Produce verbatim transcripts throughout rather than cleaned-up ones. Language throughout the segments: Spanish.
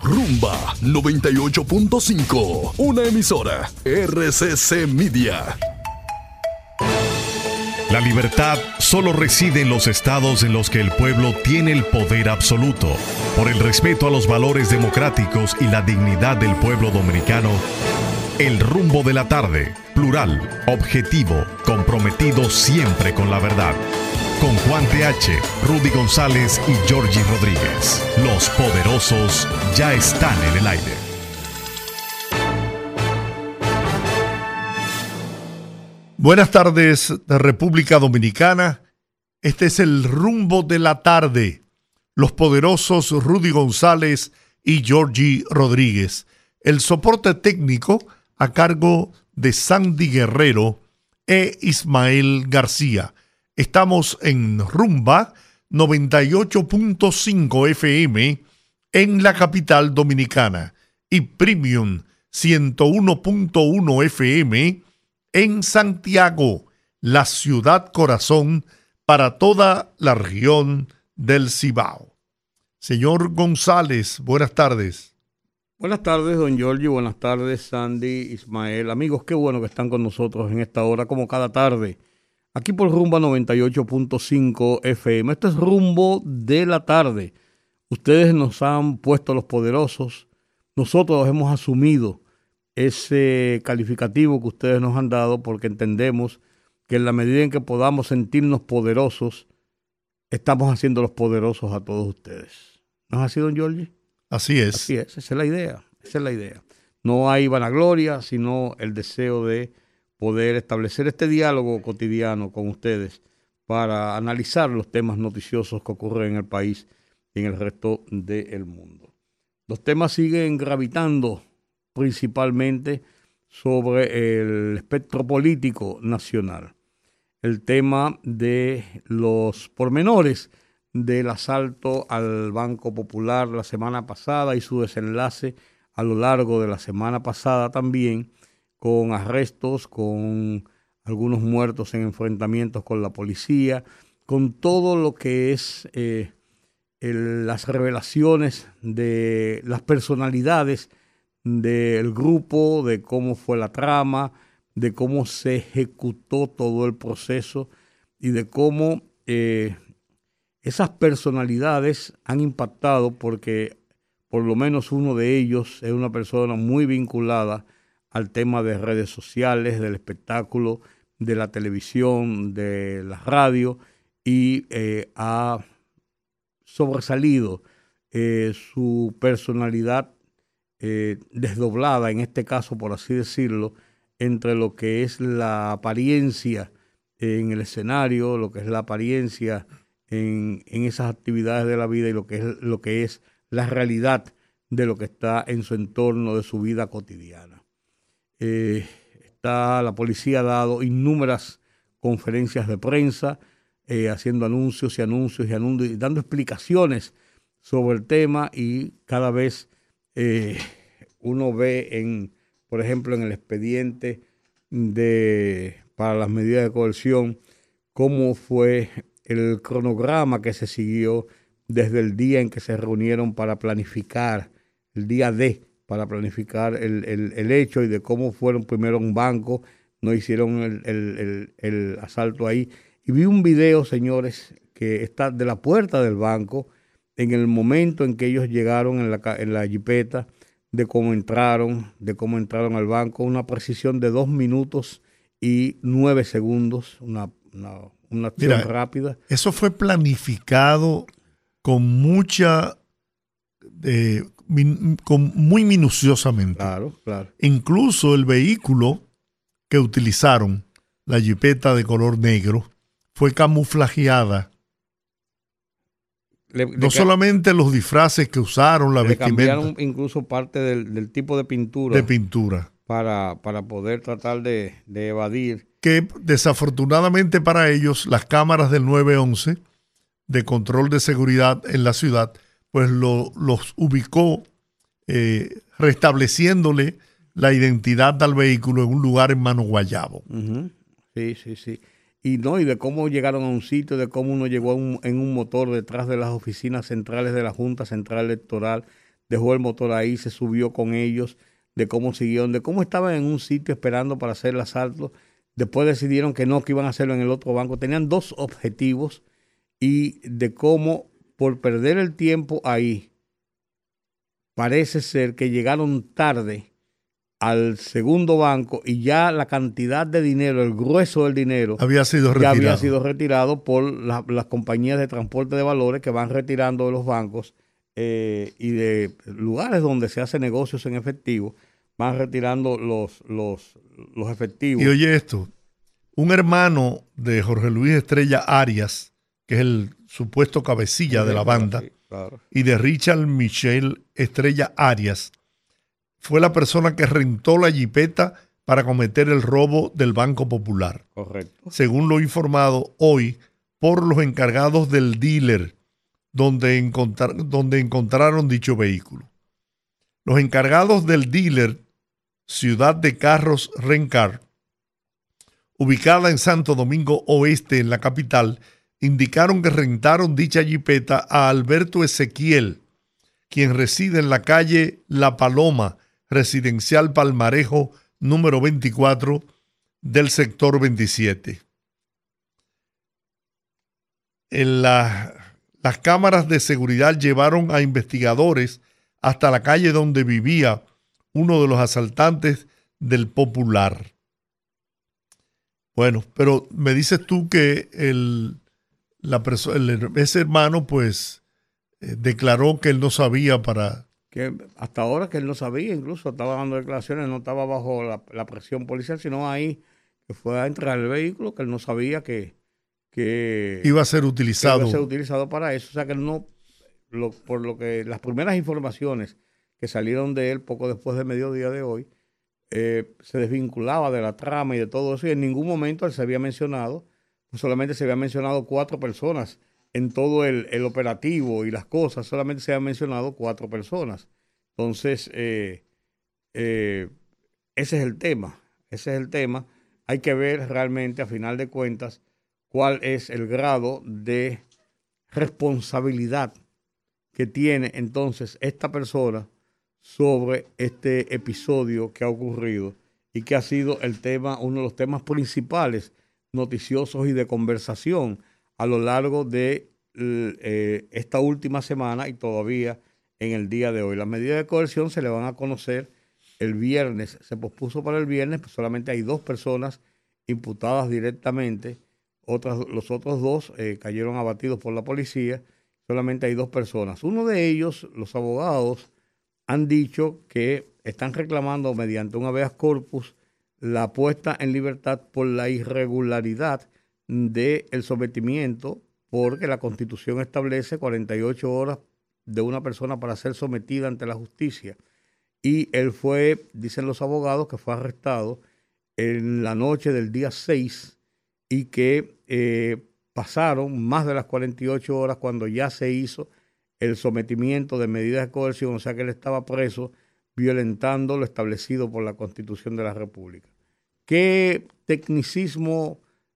Rumba noventa y ocho punto cinco, una emisora R C C Media. La libertad solo reside en los estados en los que el pueblo tiene el poder absoluto. Por el respeto a los valores democráticos y la dignidad del pueblo dominicano, El Rumbo de la Tarde, plural, objetivo, comprometido siempre con la verdad. Con Juan T H, Rudy González y Georgie Rodríguez. Los poderosos ya están en el aire. Buenas tardes de República Dominicana. Este es el Rumbo de la Tarde. Los poderosos Rudy González y Georgie Rodríguez. El soporte técnico a cargo de Sandy Guerrero e Ismael García. Estamos en Rumba noventa y ocho punto cinco F M en la capital dominicana y Premium ciento uno punto uno F M en Santiago, la ciudad corazón para toda la región del Cibao. Señor González, buenas tardes. Buenas tardes, don Georgie, buenas tardes, Sandy, Ismael. Amigos, qué bueno que están con nosotros en esta hora, como cada tarde, aquí por Rumba noventa y ocho punto cinco F M. Este es Rumbo de la Tarde. Ustedes nos han puesto los poderosos, nosotros hemos asumido ese calificativo que ustedes nos han dado porque entendemos que en la medida en que podamos sentirnos poderosos, estamos haciendo los poderosos a todos ustedes. ¿No es así, don Georgie? Así es. Así es, esa es la idea, esa es la idea. No hay vanagloria, sino el deseo de poder establecer este diálogo cotidiano con ustedes para analizar los temas noticiosos que ocurren en el país y en el resto del mundo. Los temas siguen gravitando principalmente sobre el espectro político nacional. El tema de los pormenores del asalto al Banco Popular la semana pasada y su desenlace a lo largo de la semana pasada también, con arrestos, con algunos muertos en enfrentamientos con la policía, con todo lo que es eh, el, las revelaciones de las personalidades del grupo, de cómo fue la trama, de cómo se ejecutó todo el proceso y de cómo eh, esas personalidades han impactado, porque por lo menos uno de ellos es una persona muy vinculada al tema de redes sociales, del espectáculo, de la televisión, de la radio, y eh, ha sobresalido eh, su personalidad eh, desdoblada, en este caso, por así decirlo, entre lo que es la apariencia en el escenario, lo que es la apariencia en, en esas actividades de la vida y lo que es lo que es la realidad de lo que está en su entorno, de su vida cotidiana. Eh, está, la policía ha dado innumerables conferencias de prensa, eh, haciendo anuncios y anuncios y anuncios y dando explicaciones sobre el tema, y cada vez eh, uno ve, en, por ejemplo, en el expediente de, para las medidas de coerción, cómo fue el cronograma que se siguió desde el día en que se reunieron para planificar, el día D, para planificar el, el, el hecho, y de cómo fueron primero a un banco, no hicieron el, el, el, el asalto ahí. Y vi un video, señores, que está de la puerta del banco, en el momento en que ellos llegaron en la, en la jipeta, de cómo entraron, de cómo entraron al banco, una precisión de dos minutos y nueve segundos, una, una, una acción Mira, rápida. Eso fue planificado con mucha, eh, min, con muy minuciosamente. Claro, claro. Incluso el vehículo que utilizaron, la jipeta de color negro, fue camuflajeada. Le, no le, solamente los disfraces que usaron, la le vestimenta. Cambiaron incluso parte del, del tipo de pintura. De pintura. Para, para poder tratar de, de evadir. Que desafortunadamente para ellos, las cámaras del nueve once de control de seguridad en la ciudad, pues lo, los ubicó eh, restableciéndole la identidad al vehículo en un lugar en Mano Guayabo. Uh-huh. Sí, sí, sí. Y no, y de cómo llegaron a un sitio, de cómo uno llegó a un, en un motor detrás de las oficinas centrales de la Junta Central Electoral, dejó el motor ahí, se subió con ellos, de cómo siguieron, de cómo estaban en un sitio esperando para hacer el asalto. Después decidieron que no, que iban a hacerlo en el otro banco. Tenían dos objetivos y de cómo, por perder el tiempo ahí, parece ser que llegaron tarde al segundo banco y ya la cantidad de dinero, el grueso del dinero, había sido ya retirado. había sido retirado por la, las compañías de transporte de valores que van retirando de los bancos eh, y de lugares donde se hace negocios en efectivo, van retirando los, los, los efectivos. Y oye esto, un hermano de Jorge Luis Estrella Arias, que es el supuesto cabecilla de la banda, Sí, claro. y de Richard Michel Estrella Arias, fue la persona que rentó la jipeta para cometer el robo del Banco Popular. Correcto. Según lo informado hoy por los encargados del dealer donde, encontrar, donde encontraron dicho vehículo. Los encargados del dealer Ciudad de Carros Rencar, ubicada en Santo Domingo Oeste, en la capital, indicaron que rentaron dicha jipeta a Alberto Ezequiel, quien reside en la calle La Paloma, residencial Palmarejo, número veinticuatro, del sector veintisiete. En la, las cámaras de seguridad llevaron a investigadores hasta la calle donde vivía uno de los asaltantes del Popular. Bueno, pero me dices tú que el, la perso- el, ese hermano pues eh, declaró que él no sabía para... Que hasta ahora que él no sabía, incluso estaba dando declaraciones, no estaba bajo la, la presión policial, sino ahí que fue a entrar el vehículo, que él no sabía que, que iba a ser utilizado. iba a ser utilizado para eso. O sea que él no, lo, por lo que las primeras informaciones que salieron de él poco después del mediodía de hoy, eh, se desvinculaba de la trama y de todo eso, y en ningún momento él se había mencionado, pues solamente se había mencionado cuatro personas en todo el, el operativo y las cosas, solamente se han mencionado cuatro personas. Entonces, eh, eh, ese es el tema, ese es el tema. Hay que ver realmente, a final de cuentas, cuál es el grado de responsabilidad que tiene entonces esta persona sobre este episodio que ha ocurrido y que ha sido el tema, uno de los temas principales, noticiosos y de conversación a lo largo de eh, esta última semana y todavía en el día de hoy. Las medidas de coerción se le van a conocer el viernes, se pospuso para el viernes, pues solamente hay dos personas imputadas directamente, otras, los otros dos eh, cayeron abatidos por la policía, solamente hay dos personas. Uno de ellos, los abogados, han dicho que están reclamando mediante un habeas corpus la puesta en libertad por la irregularidad del sometimiento, porque la Constitución establece cuarenta y ocho horas de una persona para ser sometida ante la justicia. Y él fue, dicen los abogados, que fue arrestado en la noche del día seis y que eh, pasaron más de las cuarenta y ocho horas cuando ya se hizo el sometimiento de medidas de coerción, o sea que él estaba preso violentando lo establecido por la Constitución de la República. ¿Qué tecnicismo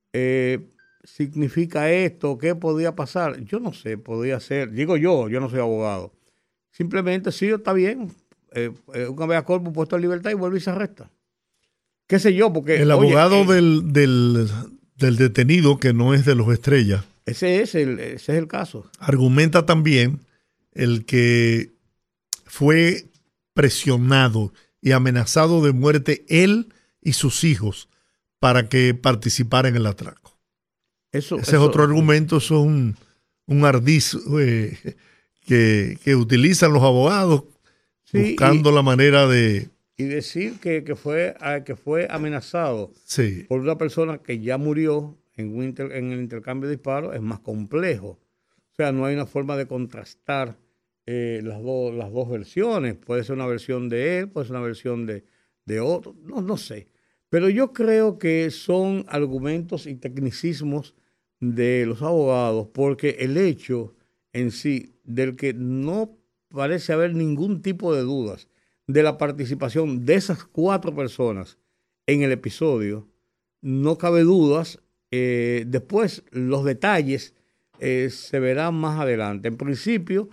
eh, significa esto? ¿Qué podía pasar? Yo no sé, podía ser, digo yo, yo no soy abogado. Simplemente sí, está bien, eh, eh, un habeas corpus puesto en libertad y vuelve y se arresta. ¿Qué sé yo? Porque el abogado oye, eh, del, del, del detenido, que no es de los Estrellas, ese es el, ese es el caso. argumenta también el que fue presionado y amenazado de muerte él y sus hijos para que participara en el atraco. Eso, Ese eso, es otro argumento, eso es un, un ardiz eh, que, que utilizan los abogados sí, buscando y, la manera de... Y decir que, que, fue, que fue amenazado sí. por una persona que ya murió en, un inter, en el intercambio de disparos es más complejo. O sea, no hay una forma de contrastar eh, las, do, las dos versiones. Puede ser una versión de él, puede ser una versión de, de otro, no, no sé. Pero yo creo que son argumentos y tecnicismos de los abogados, porque el hecho en sí del que no parece haber ningún tipo de dudas de la participación de esas cuatro personas en el episodio, no cabe dudas. Eh, después los detalles eh, se verán más adelante. En principio,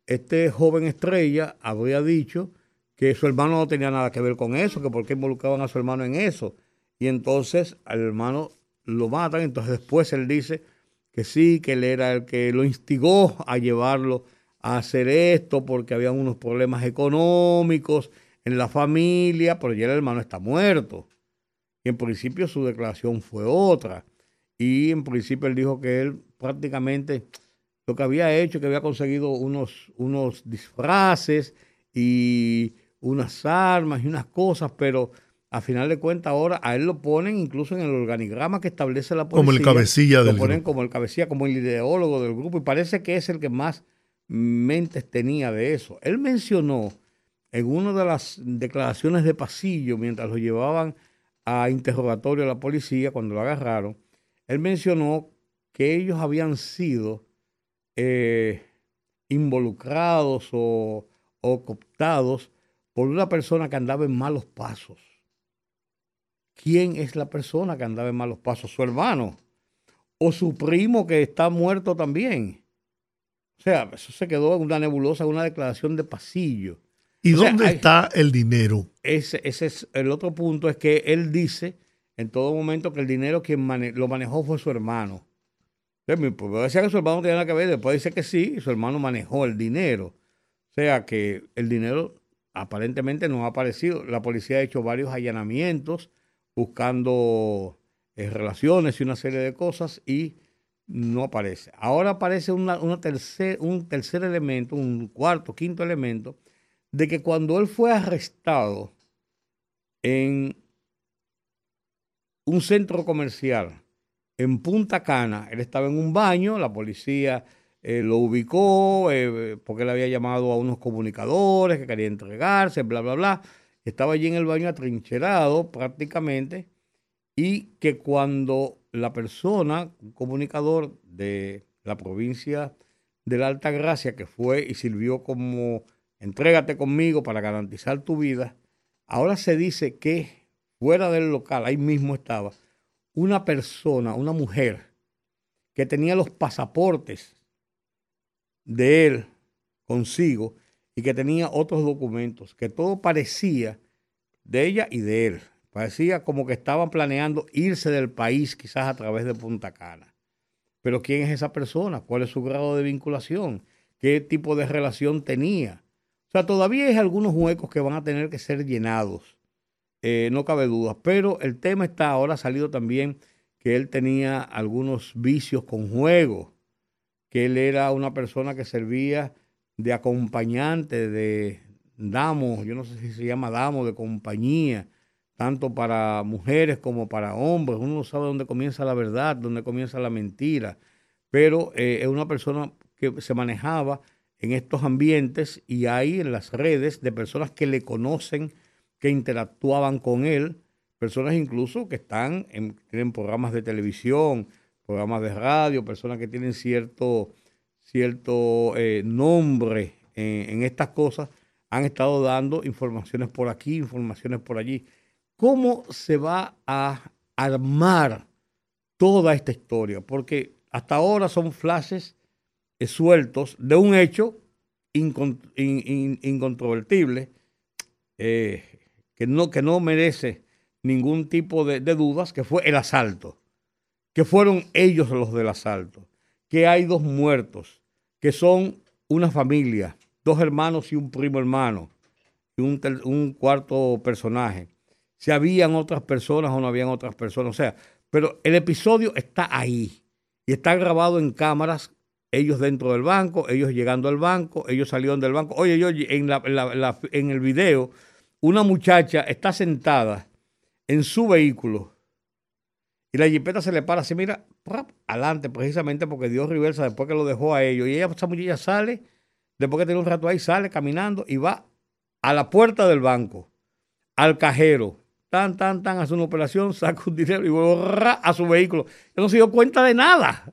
este joven estrella habría dicho que su hermano no tenía nada que ver con eso, que por qué involucraban a su hermano en eso. Y entonces al hermano lo matan, entonces después él dice que sí, que él era el que lo instigó a llevarlo a hacer esto porque había unos problemas económicos en la familia, pero ya el hermano está muerto. Y en principio su declaración fue otra. Y en principio él dijo que él prácticamente lo que había hecho, que había conseguido unos, unos disfraces y unas armas y unas cosas, pero a final de cuentas ahora a él lo ponen incluso en el organigrama que establece la policía. Como el cabecilla del grupo. Lo ponen grupo. como el cabecilla, como el ideólogo del grupo, y parece que es el que más mentes tenía de eso. Él mencionó en una de las declaraciones de pasillo, mientras lo llevaban a interrogatorio a la policía, cuando lo agarraron, él mencionó que ellos habían sido eh, involucrados o, o cooptados por una persona que andaba en malos pasos. ¿Quién es la persona que andaba en malos pasos? ¿Su hermano? ¿O su primo que está muerto también? O sea, eso se quedó en una nebulosa, en una declaración de pasillo. ¿Y o sea, dónde hay, está el dinero? Ese, ese es el otro punto, es que él dice en todo momento que el dinero quien mane, lo manejó fue su hermano. Entonces, pues, decía que su hermano no tenía nada que ver, después dice que sí, y su hermano manejó el dinero. O sea que el dinero aparentemente no ha aparecido. La policía ha hecho varios allanamientos buscando eh, relaciones y una serie de cosas y no aparece. Ahora aparece una, una tercer, un tercer elemento, un cuarto, quinto elemento, de que cuando él fue arrestado en un centro comercial en Punta Cana, él estaba en un baño, la policía eh, lo ubicó eh, porque él había llamado a unos comunicadores que quería entregarse, bla, bla, bla. Estaba allí en el baño atrincherado prácticamente, y que cuando la persona, un comunicador de la provincia de la Altagracia, que fue y sirvió como entrégate conmigo para garantizar tu vida, ahora se dice que fuera del local, ahí mismo estaba, una persona, una mujer, que tenía los pasaportes de él consigo y que tenía otros documentos, que todo parecía de ella y de él. Parecía como que estaban planeando irse del país quizás a través de Punta Cana. Pero ¿quién es esa persona? ¿Cuál es su grado de vinculación? ¿Qué tipo de relación tenía? O sea, todavía hay algunos huecos que van a tener que ser llenados. Eh, no cabe duda. Pero el tema está, ahora ha salido también que él tenía algunos vicios con juegos, que él era una persona que servía de acompañante, de damo, yo no sé si se llama damo, de compañía, tanto para mujeres como para hombres. Uno no sabe dónde comienza la verdad, dónde comienza la mentira, pero eh, es una persona que se manejaba en estos ambientes y hay en las redes de personas que le conocen, que interactuaban con él, personas incluso que están en, tienen programas de televisión, programas de radio, personas que tienen cierto, cierto eh, nombre en, en estas cosas, han estado dando informaciones por aquí, informaciones por allí. ¿Cómo se va a armar toda esta historia? Porque hasta ahora son flashes eh, sueltos de un hecho incont in, in, incontrovertible, eh, que, no, que no merece ningún tipo de, de dudas, que fue el asalto, que fueron ellos los del asalto, que hay dos muertos, que son una familia, dos hermanos y un primo hermano, y un, un cuarto personaje. Si habían otras personas o no habían otras personas, o sea, pero el episodio está ahí y está grabado en cámaras, ellos dentro del banco, ellos llegando al banco, ellos salieron del banco. Oye, yo en, la, la, la, en el video, una muchacha está sentada en su vehículo y la jipeta se le para así, mira, adelante, precisamente porque dio reversa después que lo dejó a ellos. Y ella, esa muchacha sale, después que tiene un rato ahí, sale caminando y va a la puerta del banco, al cajero, tan, tan, tan, hace una operación, saca un dinero y vuelve a su vehículo. Él no se dio cuenta de nada.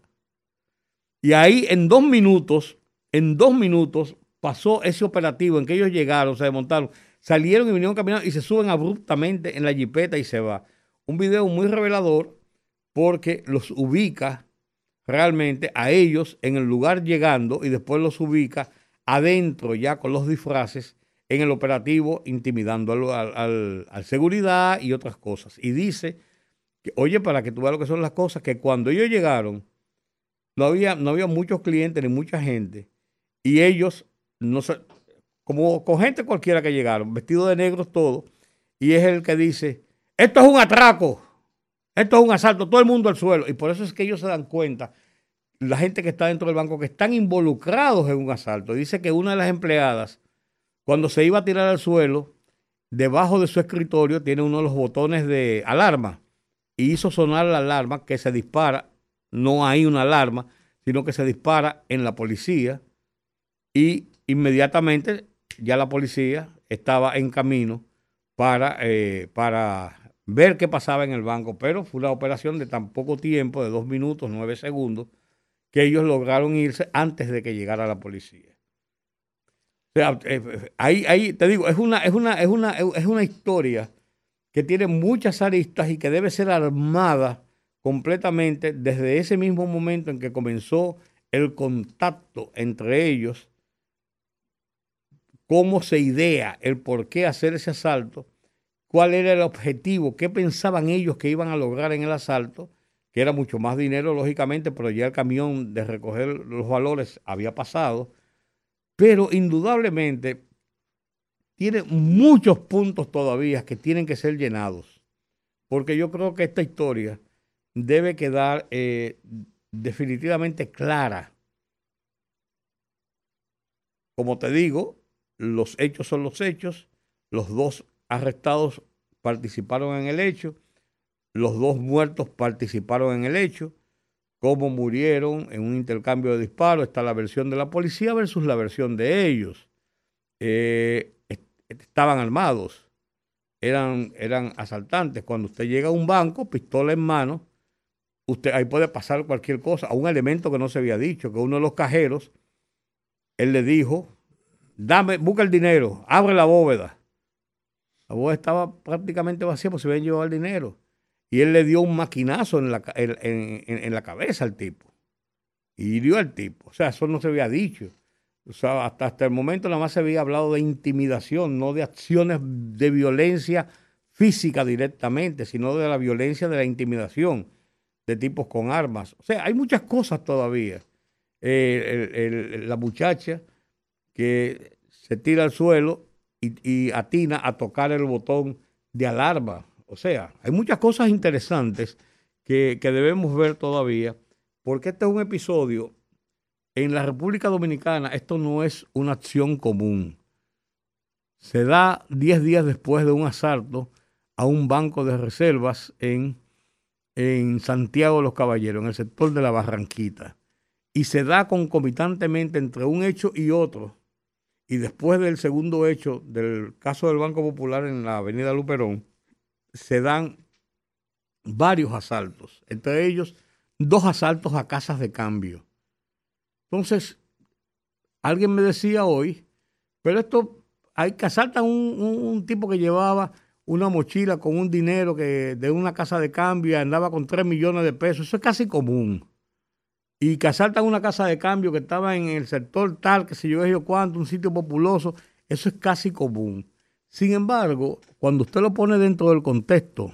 Y ahí en dos minutos, en dos minutos pasó ese operativo en que ellos llegaron, se desmontaron, salieron y vinieron caminando y se suben abruptamente en la jipeta y se va. Un video muy revelador porque los ubica realmente a ellos en el lugar llegando y después los ubica adentro ya con los disfraces en el operativo, intimidando al, al, al, al seguridad y otras cosas. Y dice, que, oye, para que tú veas lo que son las cosas, que cuando ellos llegaron, no había, no había muchos clientes ni mucha gente, y ellos, no sé, como con gente cualquiera que llegaron, vestidos de negros todos, y es el que dice, esto es un atraco, esto es un asalto, todo el mundo al suelo. Y por eso es que ellos se dan cuenta, la gente que está dentro del banco, que están involucrados en un asalto. Dice que una de las empleadas, cuando se iba a tirar al suelo, debajo de su escritorio tiene uno de los botones de alarma, y hizo sonar la alarma que se dispara, no hay una alarma, sino que se dispara en la policía, y inmediatamente ya la policía estaba en camino para, eh, para ver qué pasaba en el banco, pero fue una operación de tan poco tiempo, de dos minutos, nueve segundos, que ellos lograron irse antes de que llegara la policía. O sea, eh, ahí, ahí te digo, es una, es una, es una, es una historia que tiene muchas aristas y que debe ser armada completamente desde ese mismo momento en que comenzó el contacto entre ellos, cómo se idea el por qué hacer ese asalto, cuál era el objetivo, qué pensaban ellos que iban a lograr en el asalto, que era mucho más dinero, lógicamente, pero ya el camión de recoger los valores había pasado, pero indudablemente tiene muchos puntos todavía que tienen que ser llenados, porque yo creo que esta historia debe quedar eh, definitivamente clara. Como te digo, los hechos son los hechos, los dos arrestados participaron en el hecho, los dos muertos participaron en el hecho, cómo murieron en un intercambio de disparos, está la versión de la policía versus la versión de ellos. Eh, est- estaban armados, eran, eran asaltantes. Cuando usted llega a un banco, pistola en mano, usted ahí puede pasar cualquier cosa, a un elemento que no se había dicho, que uno de los cajeros, él le dijo, dame, busca el dinero, abre la bóveda. La bóveda estaba prácticamente vacía porque se habían llevado el dinero. Y él le dio un maquinazo en la, en, en, en la cabeza al tipo. Y hirió al tipo. O sea, eso no se había dicho. O sea, hasta, hasta el momento nada más se había hablado de intimidación, no de acciones de violencia física directamente, sino de la violencia de la intimidación de tipos con armas. O sea, hay muchas cosas todavía. Eh, el, el, la muchacha que se tira al suelo y, y atina a tocar el botón de alarma. O sea, hay muchas cosas interesantes que, que debemos ver todavía, porque este es un episodio, en la República Dominicana, esto no es una acción común. Se da diez días después de un asalto a un banco de reservas en, en Santiago de los Caballeros, en el sector de la Barranquita, y se da concomitantemente entre un hecho y otro, y después del segundo hecho del caso del Banco Popular en la avenida Luperón, se dan varios asaltos, entre ellos dos asaltos a casas de cambio. Entonces, alguien me decía hoy, pero esto, hay que asaltan un, un, un tipo que llevaba una mochila con un dinero que de una casa de cambio y andaba con tres millones de pesos, eso es casi común. Y que asaltan una casa de cambio que estaba en el sector tal, que se yo yo cuánto, un sitio populoso, eso es casi común. Sin embargo, cuando usted lo pone dentro del contexto,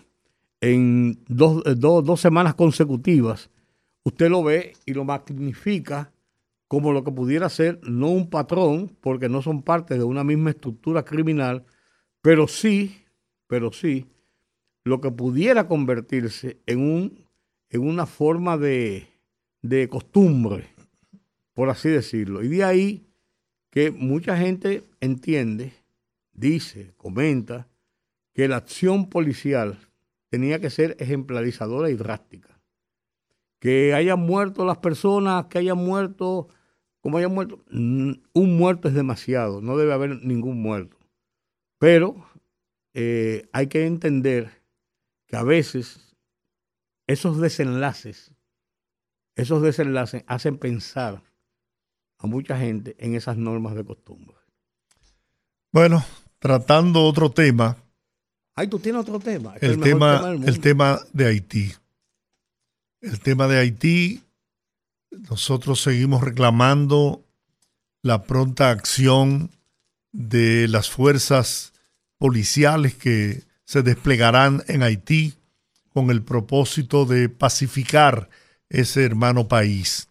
en dos, dos, dos semanas consecutivas, usted lo ve y lo magnifica como lo que pudiera ser, no un patrón, porque no son parte de una misma estructura criminal, pero sí, pero sí, lo que pudiera convertirse en, un, en una forma de, de costumbre, por así decirlo. Y de ahí que mucha gente entiende, dice, comenta, que la acción policial tenía que ser ejemplarizadora y drástica. Que hayan muerto las personas, que hayan muerto, como hayan muerto, un muerto es demasiado, no debe haber ningún muerto. Pero eh, hay que entender que a veces esos desenlaces, esos desenlaces hacen pensar a mucha gente en esas normas de costumbre. Bueno, tratando otro tema. Ay, tú tienes otro tema. El, el, tema, tema del el tema de Haití. El tema de Haití, nosotros seguimos reclamando la pronta acción de las fuerzas policiales que se desplegarán en Haití con el propósito de pacificar ese hermano país.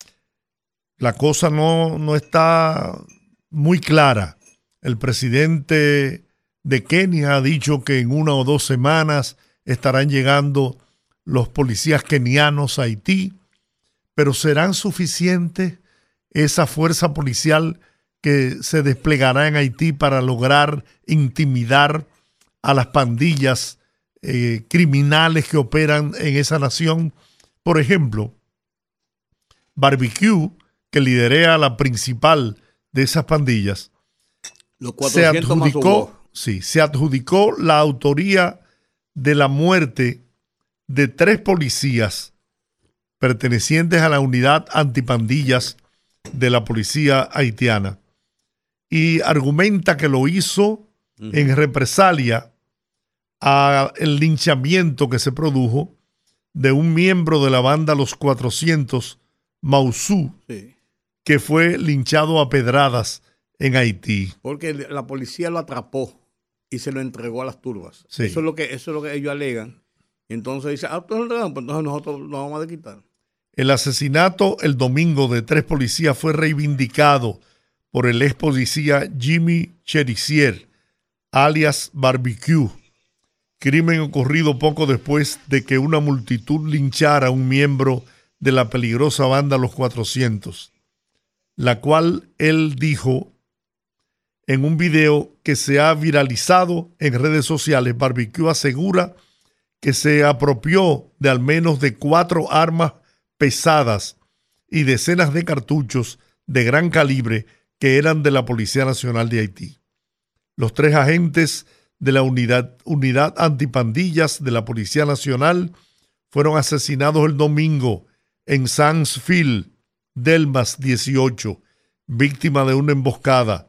La cosa no, no está muy clara. El presidente de Kenia ha dicho que en una o dos semanas estarán llegando los policías kenianos a Haití, pero ¿serán suficientes esa fuerza policial que se desplegará en Haití para lograr intimidar a las pandillas eh, criminales que operan en esa nación? Por ejemplo, Barbecue, que lidera la principal de esas pandillas, Los se cuatrocientos más adjudicó, Hugo. sí, se adjudicó la autoría de la muerte de tres policías pertenecientes a la unidad antipandillas de la policía haitiana y argumenta que lo hizo uh-huh. en represalia al linchamiento que se produjo de un miembro de la banda Los cuatrocientos, Mausú, sí. que fue linchado a pedradas en Haití. Porque la policía lo atrapó y se lo entregó a las turbas. Sí. Eso es lo que, eso es lo que ellos alegan. Entonces dice, ah, pues entonces nosotros nos vamos a quitar. El asesinato el domingo de tres policías fue reivindicado por el ex policía Jimmy Cherizier, alias Barbecue, crimen ocurrido poco después de que una multitud linchara a un miembro de la peligrosa banda Los cuatrocientos, la cual él dijo en un video que se ha viralizado en redes sociales. Barbecue asegura que se apropió de al menos de cuatro armas pesadas y decenas de cartuchos de gran calibre que eran de la Policía Nacional de Haití. Los tres agentes de la unidad, unidad antipandillas de la Policía Nacional fueron asesinados el domingo en Sansville, Delmas dieciocho, víctima de una emboscada.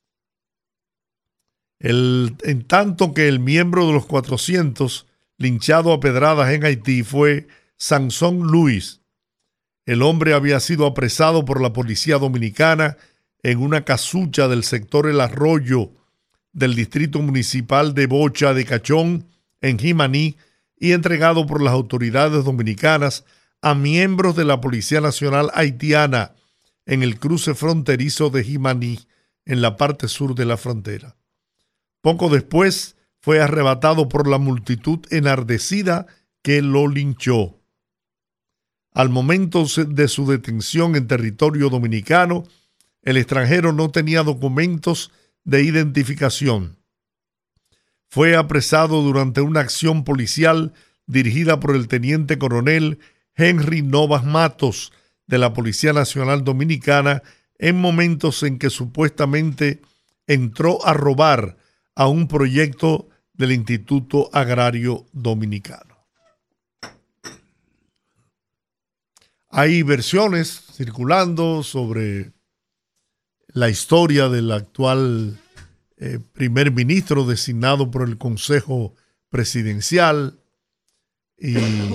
El, en tanto que el miembro de los cuatrocientos linchado a pedradas en Haití fue Sansón Luis. El hombre había sido apresado por la policía dominicana en una casucha del sector El Arroyo del distrito municipal de Bocha de Cachón, en Jimaní, y entregado por las autoridades dominicanas a miembros de la Policía Nacional Haitiana en el cruce fronterizo de Jimaní, en la parte sur de la frontera. Poco después fue arrebatado por la multitud enardecida que lo linchó. Al momento de su detención en territorio dominicano, el extranjero no tenía documentos de identificación. Fue apresado durante una acción policial dirigida por el teniente coronel Henry Novas Matos de la Policía Nacional Dominicana en momentos en que supuestamente entró a robar a un proyecto del Instituto Agrario Dominicano. Hay versiones circulando sobre la historia del actual eh, primer ministro designado por el Consejo Presidencial, y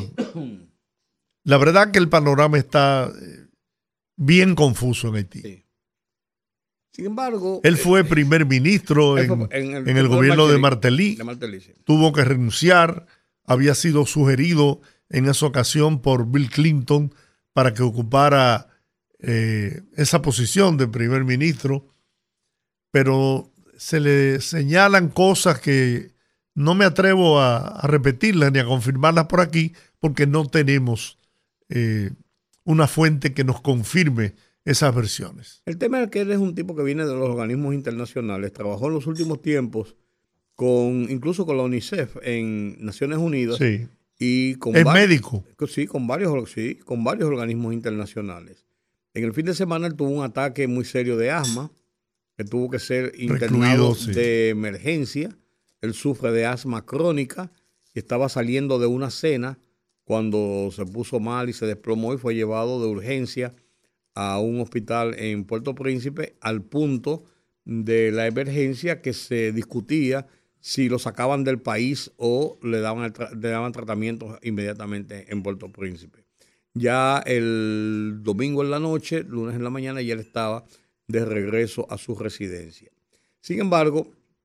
la verdad que el panorama está eh, bien confuso en Haití. Sí. Sin embargo, él fue primer ministro en, en el, en el gobierno de Martelly, de Martelly sí. Tuvo que renunciar, había sido sugerido en esa ocasión por Bill Clinton para que ocupara eh, esa posición de primer ministro, pero se le señalan cosas que no me atrevo a, a repetirlas ni a confirmarlas por aquí, porque no tenemos eh, una fuente que nos confirme esas versiones. El tema es que él es un tipo que viene de los organismos internacionales, trabajó en los últimos tiempos con incluso con la UNICEF en Naciones Unidas. Sí. Y con es varios, médico. Sí, con varios, sí, con varios organismos internacionales. En el fin de semana él tuvo un ataque muy serio de asma, que tuvo que ser internado sí. de emergencia. Él sufre de asma crónica y estaba saliendo de una cena cuando se puso mal y se desplomó y fue llevado de urgencia a un hospital en Puerto Príncipe, al punto de la emergencia que se discutía si lo sacaban del país o le daban, el tra- le daban tratamiento inmediatamente en Puerto Príncipe. Ya el domingo en la noche, lunes en la mañana, ya él estaba de regreso a su residencia. Sin embargo,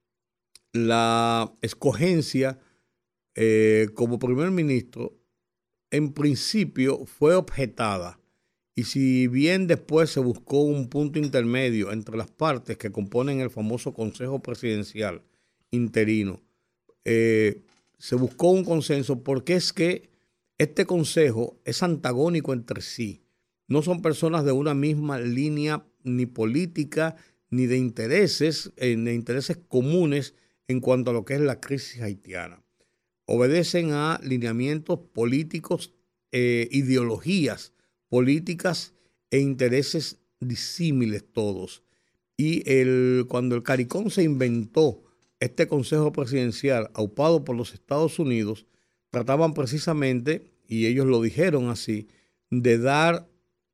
la escogencia eh, como primer ministro en principio fue objetada, y si bien después se buscó un punto intermedio entre las partes que componen el famoso Consejo Presidencial interino, eh, se buscó un consenso porque es que este consejo es antagónico entre sí. No son personas de una misma línea ni política ni de intereses, eh, de intereses comunes en cuanto a lo que es la crisis haitiana. Obedecen a lineamientos políticos, eh, ideologías políticas e intereses disímiles todos. Y el, cuando el CARICOM se inventó este Consejo Presidencial aupado por los Estados Unidos, trataban precisamente, y ellos lo dijeron así, de dar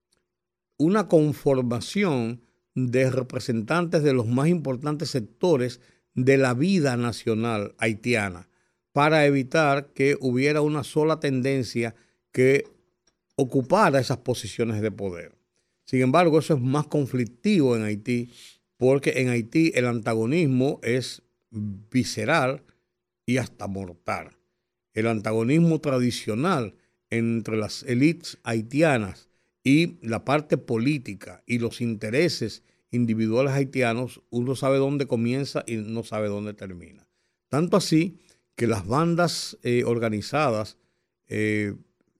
una conformación de representantes de los más importantes sectores de la vida nacional haitiana, para evitar que hubiera una sola tendencia que ocupara esas posiciones de poder. Sin embargo, eso es más conflictivo en Haití, porque en Haití el antagonismo es visceral y hasta mortal. El antagonismo tradicional entre las élites haitianas y la parte política y los intereses individuales haitianos, uno sabe dónde comienza y no sabe dónde termina. Tanto así que las bandas eh, organizadas eh,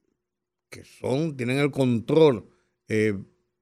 que son, tienen el control eh,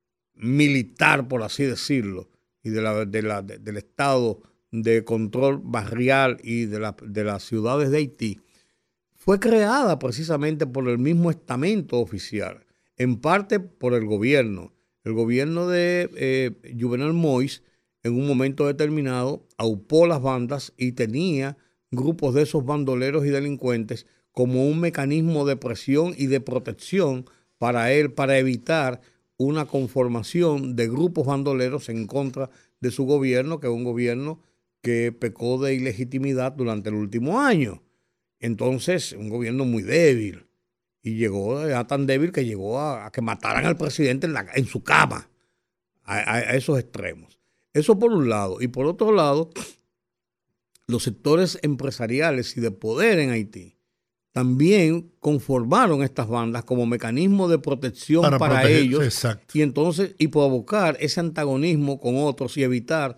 militar, por así decirlo, y de la, de la, de, del estado de control barrial y de, la, de las ciudades de Haití, fue creada precisamente por el mismo estamento oficial, en parte por el gobierno. El gobierno de eh, Juvenal Moïse, en un momento determinado, aupó las bandas y tenía grupos de esos bandoleros y delincuentes como un mecanismo de presión y de protección para él, para evitar una conformación de grupos bandoleros en contra de su gobierno, que es un gobierno que pecó de ilegitimidad durante el último año. Entonces, un gobierno muy débil, y llegó ya tan débil que llegó a, a que mataran al presidente en, la, en su cama, a, a, a esos extremos. Eso por un lado. Y por otro lado, los sectores empresariales y de poder en Haití también conformaron estas bandas como mecanismo de protección para, para proteger, ellos, exacto. y entonces y provocar ese antagonismo con otros y evitar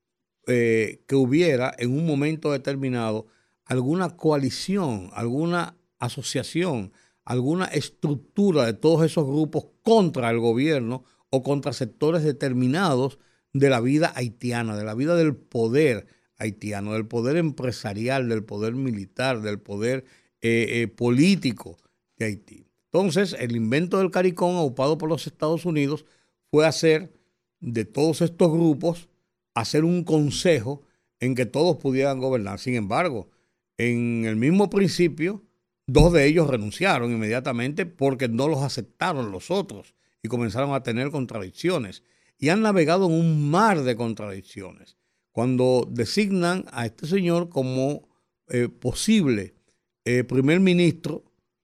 eh, que hubiera en un momento determinado alguna coalición, alguna asociación, alguna estructura de todos esos grupos contra el gobierno o contra sectores determinados de la vida haitiana, de la vida del poder haitiano, del poder empresarial, del poder militar, del poder Eh, eh, político de Haití. Entonces, el invento del CARICOM, aupado por los Estados Unidos, fue hacer de todos estos grupos, hacer un consejo en que todos pudieran gobernar. Sin embargo, en el mismo principio, dos de ellos renunciaron inmediatamente porque no los aceptaron los otros y comenzaron a tener contradicciones. Y han navegado en un mar de contradicciones. Cuando designan a este señor como eh, posible Eh, primer ministro,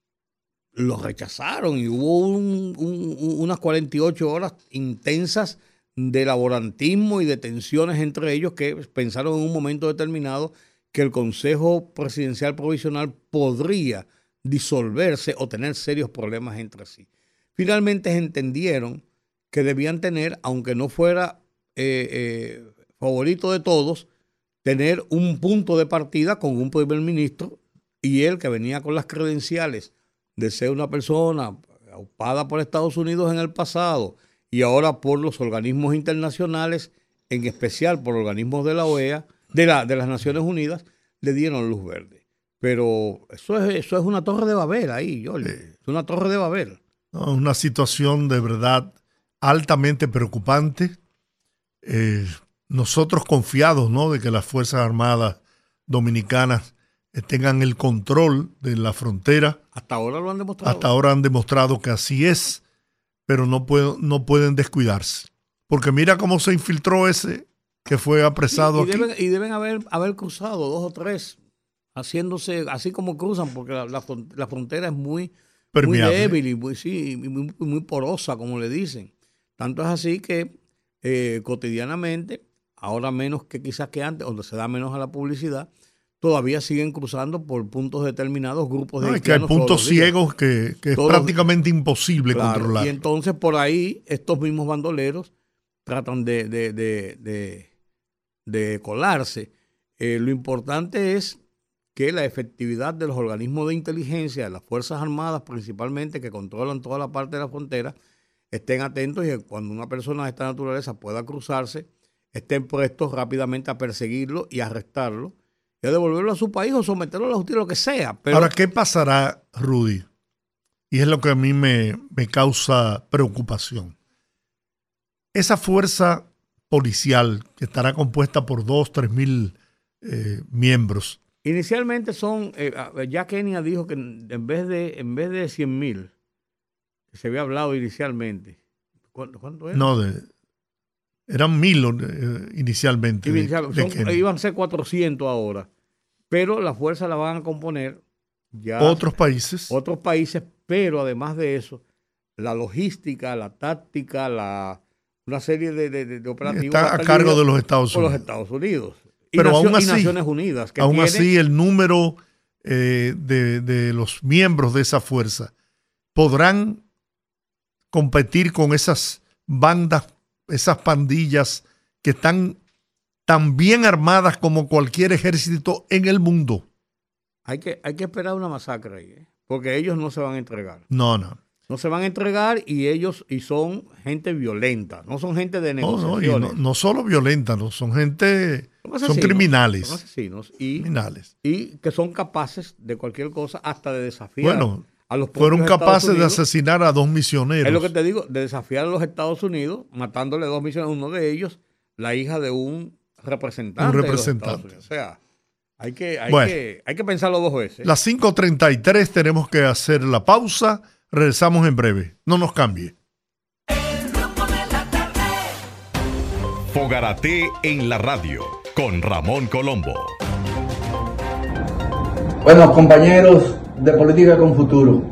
lo rechazaron y hubo un, un, unas cuarenta y ocho horas intensas de laborantismo y de tensiones entre ellos, que pensaron en un momento determinado que el Consejo Presidencial Provisional podría disolverse o tener serios problemas entre sí. Finalmente entendieron que debían tener, aunque no fuera eh, eh, favorito de todos, tener un punto de partida con un primer ministro, y él, que venía con las credenciales de ser una persona aupada por Estados Unidos en el pasado y ahora por los organismos internacionales, en especial por organismos de la O E A, de, la, de las Naciones Unidas, le dieron luz verde. Pero eso es, eso es una torre de Babel ahí, Jorge. Sí. Es una torre de Babel. No, una situación de verdad altamente preocupante. Eh, nosotros confiados, ¿no?, de que las Fuerzas Armadas Dominicanas tengan el control de la frontera. Hasta ahora lo han demostrado. Hasta ahora han demostrado que así es, pero no, puedo, no pueden descuidarse. Porque mira cómo se infiltró ese que fue apresado y, y aquí. Deben, y deben haber, haber cruzado dos o tres, haciéndose así como cruzan, porque la, la, la frontera es muy, muy débil y muy, sí, muy, muy porosa, como le dicen. Tanto es así que eh, cotidianamente, ahora menos que quizás que antes, donde se da menos a la publicidad, todavía siguen cruzando por puntos determinados grupos de no, es que hay puntos ciegos que, que es todos, prácticamente imposible claro, controlar. Y entonces por ahí estos mismos bandoleros tratan de, de, de, de, de colarse. Eh, lo importante es que la efectividad de los organismos de inteligencia, de las Fuerzas Armadas principalmente, que controlan toda la parte de la frontera, estén atentos y que cuando una persona de esta naturaleza pueda cruzarse, estén prestos rápidamente a perseguirlo y arrestarlo, y a devolverlo a su país o someterlo a la justicia, lo que sea. Pero... Ahora, ¿qué pasará, Rudy? Y es lo que a mí me, me causa preocupación. Esa fuerza policial que estará compuesta por dos, tres mil eh, miembros. Inicialmente son, eh, ya Kenia dijo que en vez de en vez de cien mil, que se había hablado inicialmente. ¿Cuánto, cuánto era? No, de, eran mil eh, inicialmente. Inicial, de, de son, iban a ser cuatrocientos ahora, pero la fuerza la van a componer ya otros países. Otros países, pero además de eso, la logística, la táctica, la una serie de, de, de operativos está a cargo de los Estados Unidos. Los Estados Unidos. Y Pero Nación, aún así, y Naciones Unidas. Que aún tiene, así, el número eh, de, de los miembros de esa fuerza podrán competir con esas bandas, esas pandillas que están tan bien armadas como cualquier ejército en el mundo. Hay que, hay que esperar una masacre ahí, ¿eh? Porque ellos no se van a entregar. No, no. No se van a entregar y ellos y son gente violenta, no son gente de negociaciones. No, no, y no, no solo violenta, no, son gente, son, asesinos, son criminales. Son asesinos y, criminales. Y que son capaces de cualquier cosa, hasta de desafiar bueno, a los fueron capaces de asesinar a dos misioneros. Es lo que te digo, de desafiar a los Estados Unidos, matándole dos misioneros, uno de ellos, la hija de un representante. Un representante. De los Estados Unidos. O sea, hay que, hay, bueno, que, hay que pensarlo dos veces. Las cinco treinta y tres tenemos que hacer la pausa. Regresamos en breve. No nos cambie. Fogarate en la radio con Ramón Colombo. Bueno, compañeros de Política con Futuro.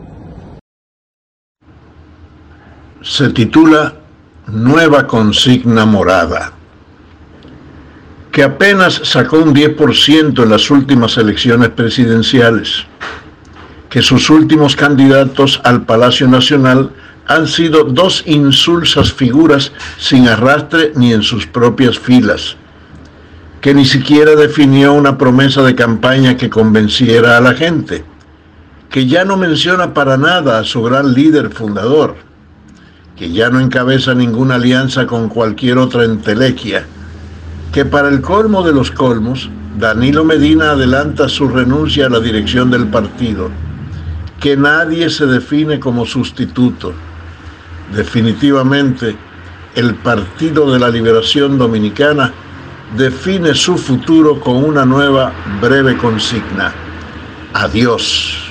Se titula Nueva Consigna Morada, que apenas sacó un diez por ciento en las últimas elecciones presidenciales, que sus últimos candidatos al Palacio Nacional han sido dos insulsas figuras sin arrastre ni en sus propias filas, que ni siquiera definió una promesa de campaña que convenciera a la gente, que ya no menciona para nada a su gran líder fundador, que ya no encabeza ninguna alianza con cualquier otra entelequia, que para el colmo de los colmos, Danilo Medina adelanta su renuncia a la dirección del partido, que nadie se define como sustituto. Definitivamente, el Partido de la Liberación Dominicana define su futuro con una nueva breve consigna: adiós.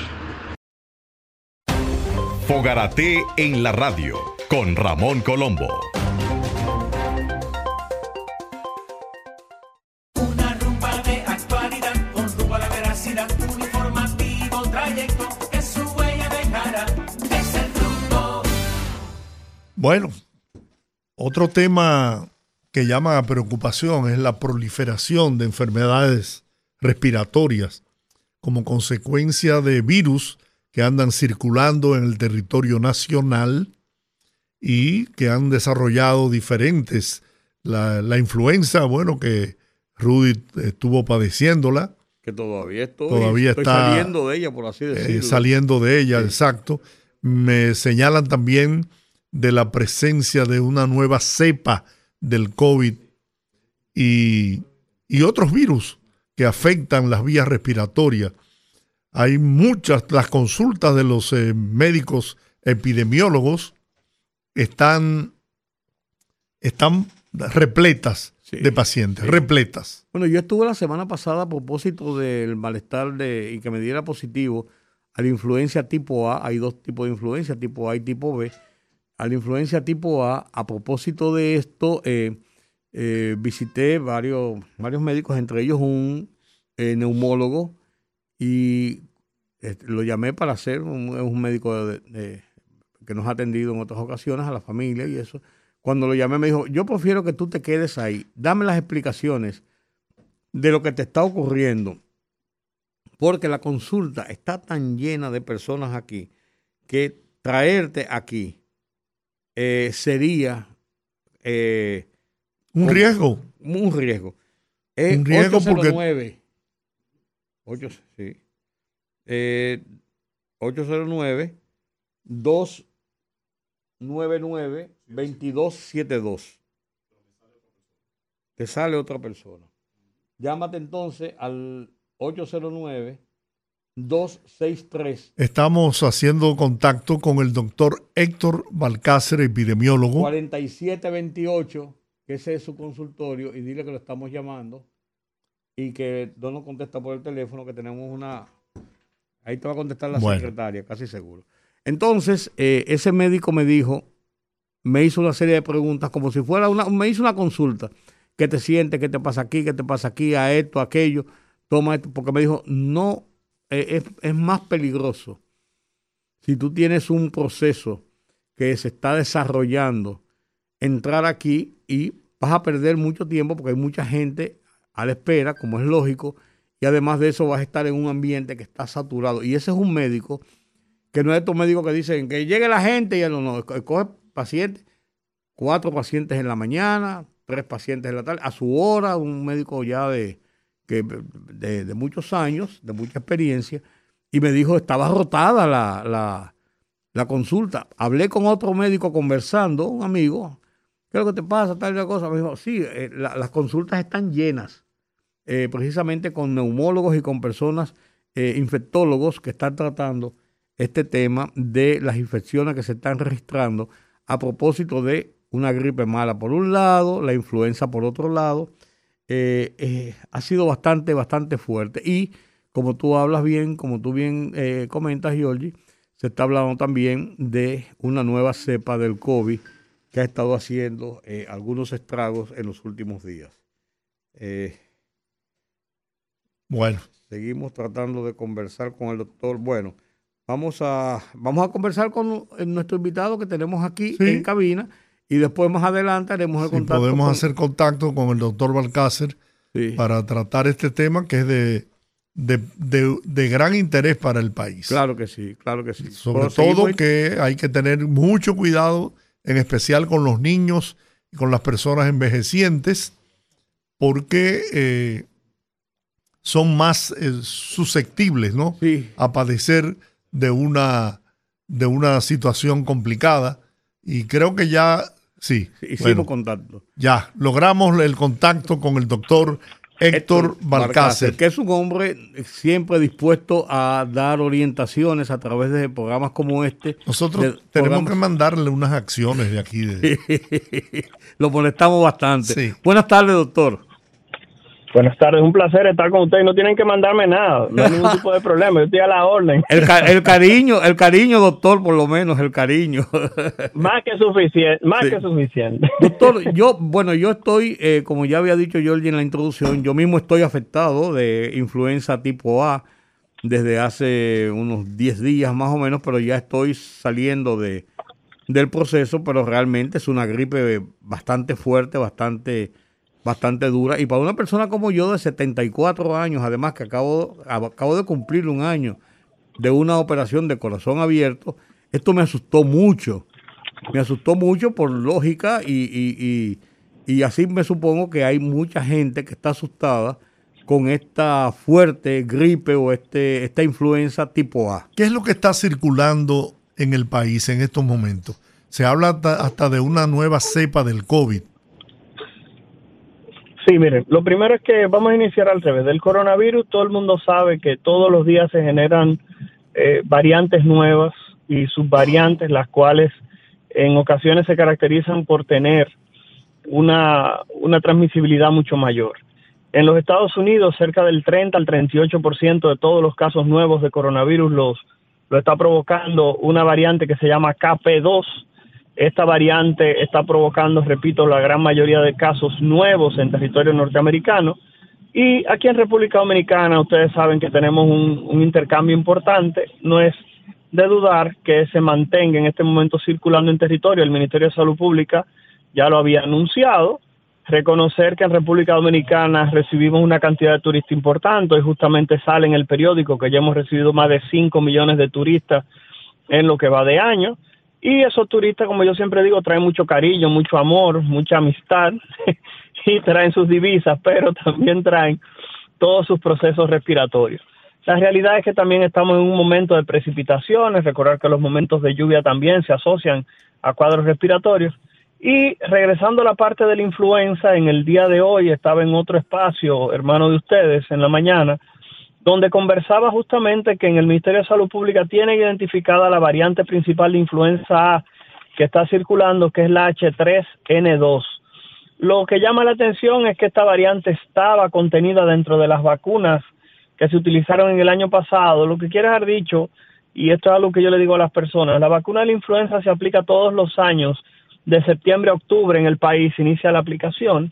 Fogarate en la radio con Ramón Colombo. Una rumba de actualidad con rumbo a la veracidad, un informativo trayecto que su huella dejará. Es el rumbo. Bueno, otro tema que llama a preocupación es la proliferación de enfermedades respiratorias como consecuencia de virus que andan circulando en el territorio nacional y que han desarrollado diferentes. La, la influenza, bueno, que Rudy estuvo padeciéndola. Que todavía estoy, todavía estoy está saliendo de ella, por así decirlo. Eh, saliendo de ella, sí. Exacto. Me señalan también de la presencia de una nueva cepa del COVID y, y otros virus que afectan las vías respiratorias. Hay muchas, las consultas de los eh, médicos epidemiólogos están, están repletas sí, de pacientes, sí. repletas. Bueno, yo estuve la semana pasada a propósito del malestar de, y que me diera positivo a la influencia tipo A. Hay dos tipos de influencia, tipo A y tipo B. A la influencia tipo A, a propósito de esto, eh, eh, visité varios, varios médicos, entre ellos un eh, neumólogo, y este, lo llamé para hacer un, un médico de, de, que nos ha atendido en otras ocasiones a la familia y eso, cuando lo llamé me dijo, yo prefiero que tú te quedes ahí, dame las explicaciones de lo que te está ocurriendo, porque la consulta está tan llena de personas aquí que traerte aquí eh, sería eh, un con, riesgo. Un riesgo. Eh, un riesgo ocho cero porque... nueve, ocho, sí, eh, ocho cero nueve, dos nueve nueve, veintidós setenta y dos. Te sale otra persona. Llámate entonces al ocho cero nueve, dos seis tres. Estamos haciendo contacto con el doctor Héctor Balcácer, epidemiólogo. cuarenta y siete veintiocho, que ese es su consultorio, y dile que lo estamos llamando y que no nos contesta por el teléfono, que tenemos una... Ahí te va a contestar la bueno. secretaria, casi seguro. Entonces, eh, ese médico me dijo, me hizo una serie de preguntas, como si fuera una... Me hizo una consulta. ¿Qué te sientes? ¿Qué te pasa aquí? ¿Qué te pasa aquí? A esto, a aquello. Toma esto. Porque me dijo, no, eh, es, es más peligroso si tú tienes un proceso que se está desarrollando, entrar aquí y vas a perder mucho tiempo porque hay mucha gente a la espera, como es lógico, y además de eso vas a estar en un ambiente que está saturado. Y ese es un médico que no es estos médicos que dicen que llegue la gente y él no, no, coge pacientes, cuatro pacientes en la mañana, tres pacientes en la tarde, a su hora, un médico ya de, que, de, de muchos años, de mucha experiencia, y me dijo, estaba rotada la, la, la consulta. Hablé con otro médico conversando, un amigo, ¿qué es lo que te pasa? Tal y tal cosa. Me dijo, sí, eh, la, las consultas están llenas, eh, precisamente con neumólogos y con personas, eh, infectólogos que están tratando este tema de las infecciones que se están registrando a propósito de una gripe mala por un lado, la influenza por otro lado. Eh, eh, ha sido bastante, bastante fuerte. Y como tú hablas bien, como tú bien eh, comentas, Giorgi, se está hablando también de una nueva cepa del COVID que ha estado haciendo eh, algunos estragos en los últimos días. Eh, bueno. Seguimos tratando de conversar con el doctor. Bueno, vamos a, vamos a conversar con nuestro invitado que tenemos aquí sí. en cabina. Y después más adelante haremos el sí, contacto. Podemos con... hacer contacto con el doctor Balcácer sí. para tratar este tema que es de, de, de, de gran interés para el país. Claro que sí, claro que sí. Sobre todo que hay que tener mucho cuidado, en especial con los niños y con las personas envejecientes, porque eh, son más eh, susceptibles, ¿no? Sí. a padecer de una, de una situación complicada. Y creo que ya... Sí, hicimos bueno, contacto. Ya, logramos el contacto con el doctor Héctor, Héctor Balcácer, que es un hombre siempre dispuesto a dar orientaciones a través de programas como este. Nosotros de, tenemos programas... que mandarle unas acciones de aquí. De... Lo molestamos bastante. Sí. Buenas tardes, doctor. Buenas tardes, un placer estar con ustedes. No tienen que mandarme nada, no hay ningún tipo de problema, yo estoy a la orden. El, ca el cariño, el cariño, doctor, por lo menos, el cariño. Más que suficiente, más sí. que suficiente. Doctor, yo, bueno, yo estoy, eh, como ya había dicho Giorgi en la introducción, yo mismo estoy afectado de influenza tipo A desde hace unos diez días más o menos, pero ya estoy saliendo de del proceso, pero realmente es una gripe bastante fuerte, bastante... bastante dura, y para una persona como yo de setenta y cuatro años, además que acabo, acabo de cumplir un año de una operación de corazón abierto, esto me asustó mucho, me asustó mucho por lógica y, y, y, y así me supongo que hay mucha gente que está asustada con esta fuerte gripe o este esta influenza tipo A. ¿Qué es lo que está circulando en el país en estos momentos? Se habla hasta, hasta de una nueva cepa del COVID. Sí, miren, lo primero es que vamos a iniciar al revés. Del coronavirus todo el mundo sabe que todos los días se generan eh, variantes nuevas y subvariantes, las cuales en ocasiones se caracterizan por tener una, una transmisibilidad mucho mayor. En los Estados Unidos, cerca del treinta al treinta y ocho por ciento de todos los casos nuevos de coronavirus los, lo está provocando una variante que se llama K P dos. Esta variante está provocando, repito, la gran mayoría de casos nuevos en territorio norteamericano. Y aquí en República Dominicana, ustedes saben que tenemos un, un intercambio importante. No es de dudar que se mantenga en este momento circulando en territorio. El Ministerio de Salud Pública ya lo había anunciado. Reconocer que en República Dominicana recibimos una cantidad de turistas importante, y justamente sale en el periódico que ya hemos recibido más de cinco millones de turistas en lo que va de año, y esos turistas, como yo siempre digo, traen mucho cariño, mucho amor, mucha amistad, y traen sus divisas, pero también traen todos sus procesos respiratorios. La realidad es que también estamos en un momento de precipitaciones, recordar que los momentos de lluvia también se asocian a cuadros respiratorios. Y regresando a la parte de la influenza, en el día de hoy estaba en otro espacio, hermano de ustedes, en la mañana, donde conversaba justamente que en el Ministerio de Salud Pública tiene identificada la variante principal de influenza A que está circulando, que es la H tres N dos. Lo que llama la atención es que esta variante estaba contenida dentro de las vacunas que se utilizaron en el año pasado. Lo que quiere haber dicho, y esto es algo que yo le digo a las personas, la vacuna de la influenza se aplica todos los años, de septiembre a octubre en el país inicia la aplicación,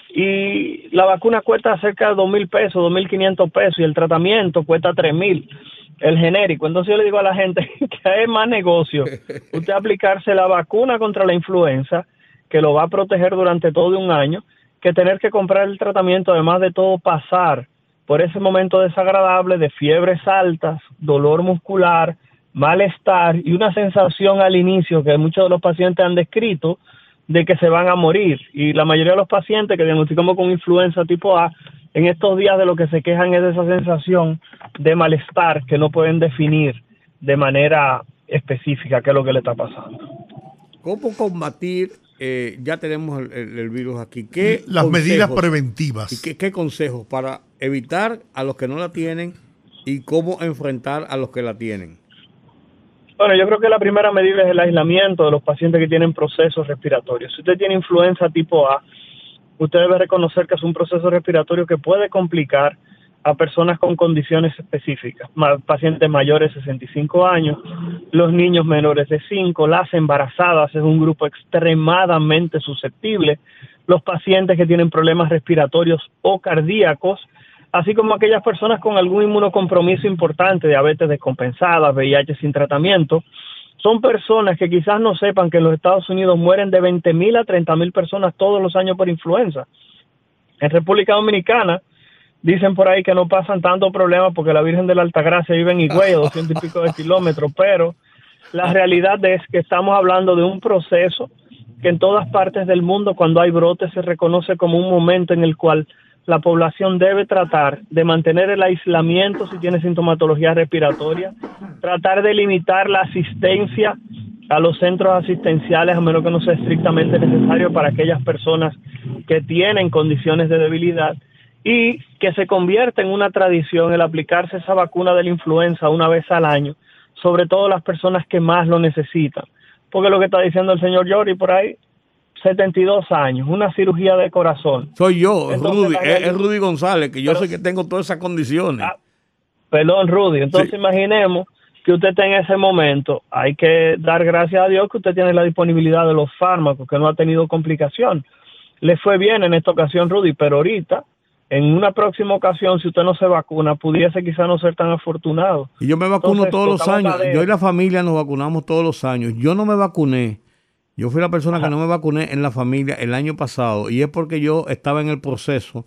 y la vacuna cuesta cerca de dos mil pesos, dos mil quinientos pesos, y el tratamiento cuesta tres mil, el genérico. Entonces yo le digo a la gente que es más negocio usted aplicarse la vacuna contra la influenza, que lo va a proteger durante todo un año, que tener que comprar el tratamiento, además de todo pasar por ese momento desagradable de fiebres altas, dolor muscular, malestar y una sensación al inicio que muchos de los pacientes han descrito de que se van a morir. Y la mayoría de los pacientes que diagnosticamos con influenza tipo A, en estos días de lo que se quejan es de esa sensación de malestar que no pueden definir de manera específica qué es lo que le está pasando. ¿Cómo combatir? Eh, ya tenemos el, el, el virus aquí. ¿Qué Las consejos, medidas preventivas. ¿Y qué, qué consejos para evitar a los que no la tienen y cómo enfrentar a los que la tienen? Bueno, yo creo que la primera medida es el aislamiento de los pacientes que tienen procesos respiratorios. Si usted tiene influenza tipo A, usted debe reconocer que es un proceso respiratorio que puede complicar a personas con condiciones específicas, pacientes mayores de sesenta y cinco años, los niños menores de cinco, las embarazadas es un grupo extremadamente susceptible, los pacientes que tienen problemas respiratorios o cardíacos, así como aquellas personas con algún inmunocompromiso importante, diabetes descompensada, V I H sin tratamiento. Son personas que quizás no sepan que en los Estados Unidos mueren de veinte mil a treinta mil personas todos los años por influenza. En República Dominicana dicen por ahí que no pasan tantos problemas porque la Virgen de la Altagracia vive en Higüey, a doscientos y pico de kilómetros, pero la realidad es que estamos hablando de un proceso que en todas partes del mundo, cuando hay brotes, se reconoce como un momento en el cual la población debe tratar de mantener el aislamiento si tiene sintomatología respiratoria, tratar de limitar la asistencia a los centros asistenciales a menos que no sea estrictamente necesario para aquellas personas que tienen condiciones de debilidad, y que se convierta en una tradición el aplicarse esa vacuna de la influenza una vez al año, sobre todo las personas que más lo necesitan. Porque lo que está diciendo el señor Jordi por ahí, setenta y dos años, una cirugía de corazón. Soy yo, Entonces, Rudy, es, es Rudy González, que yo pero, sé que tengo todas esas condiciones. Ah, perdón, Rudy. Entonces sí. Imaginemos que usted está en ese momento. Hay que dar gracias a Dios que usted tiene la disponibilidad de los fármacos, que no ha tenido complicación. Le fue bien en esta ocasión, Rudy, pero ahorita, en una próxima ocasión, si usted no se vacuna, pudiese quizá no ser tan afortunado. Y yo me vacuno Entonces, todos los años. de... Yo y la familia nos vacunamos todos los años. Yo no me vacuné. Yo fui la persona Ajá. que no me vacuné en la familia el año pasado, y es porque yo estaba en el proceso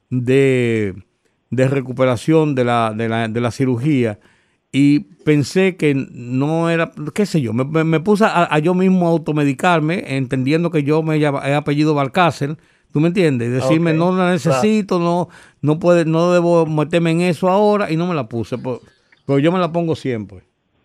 de, de recuperación de la, de, la, de la cirugía, y pensé que no era, qué sé yo, me, me, me puse a, a yo mismo automedicarme, entendiendo que yo me he apellido Balcácer, ¿tú me entiendes? Decirme, okay, no la necesito, claro. no no puede, no debo meterme en eso ahora, y no me la puse, pero, pero yo me la pongo siempre.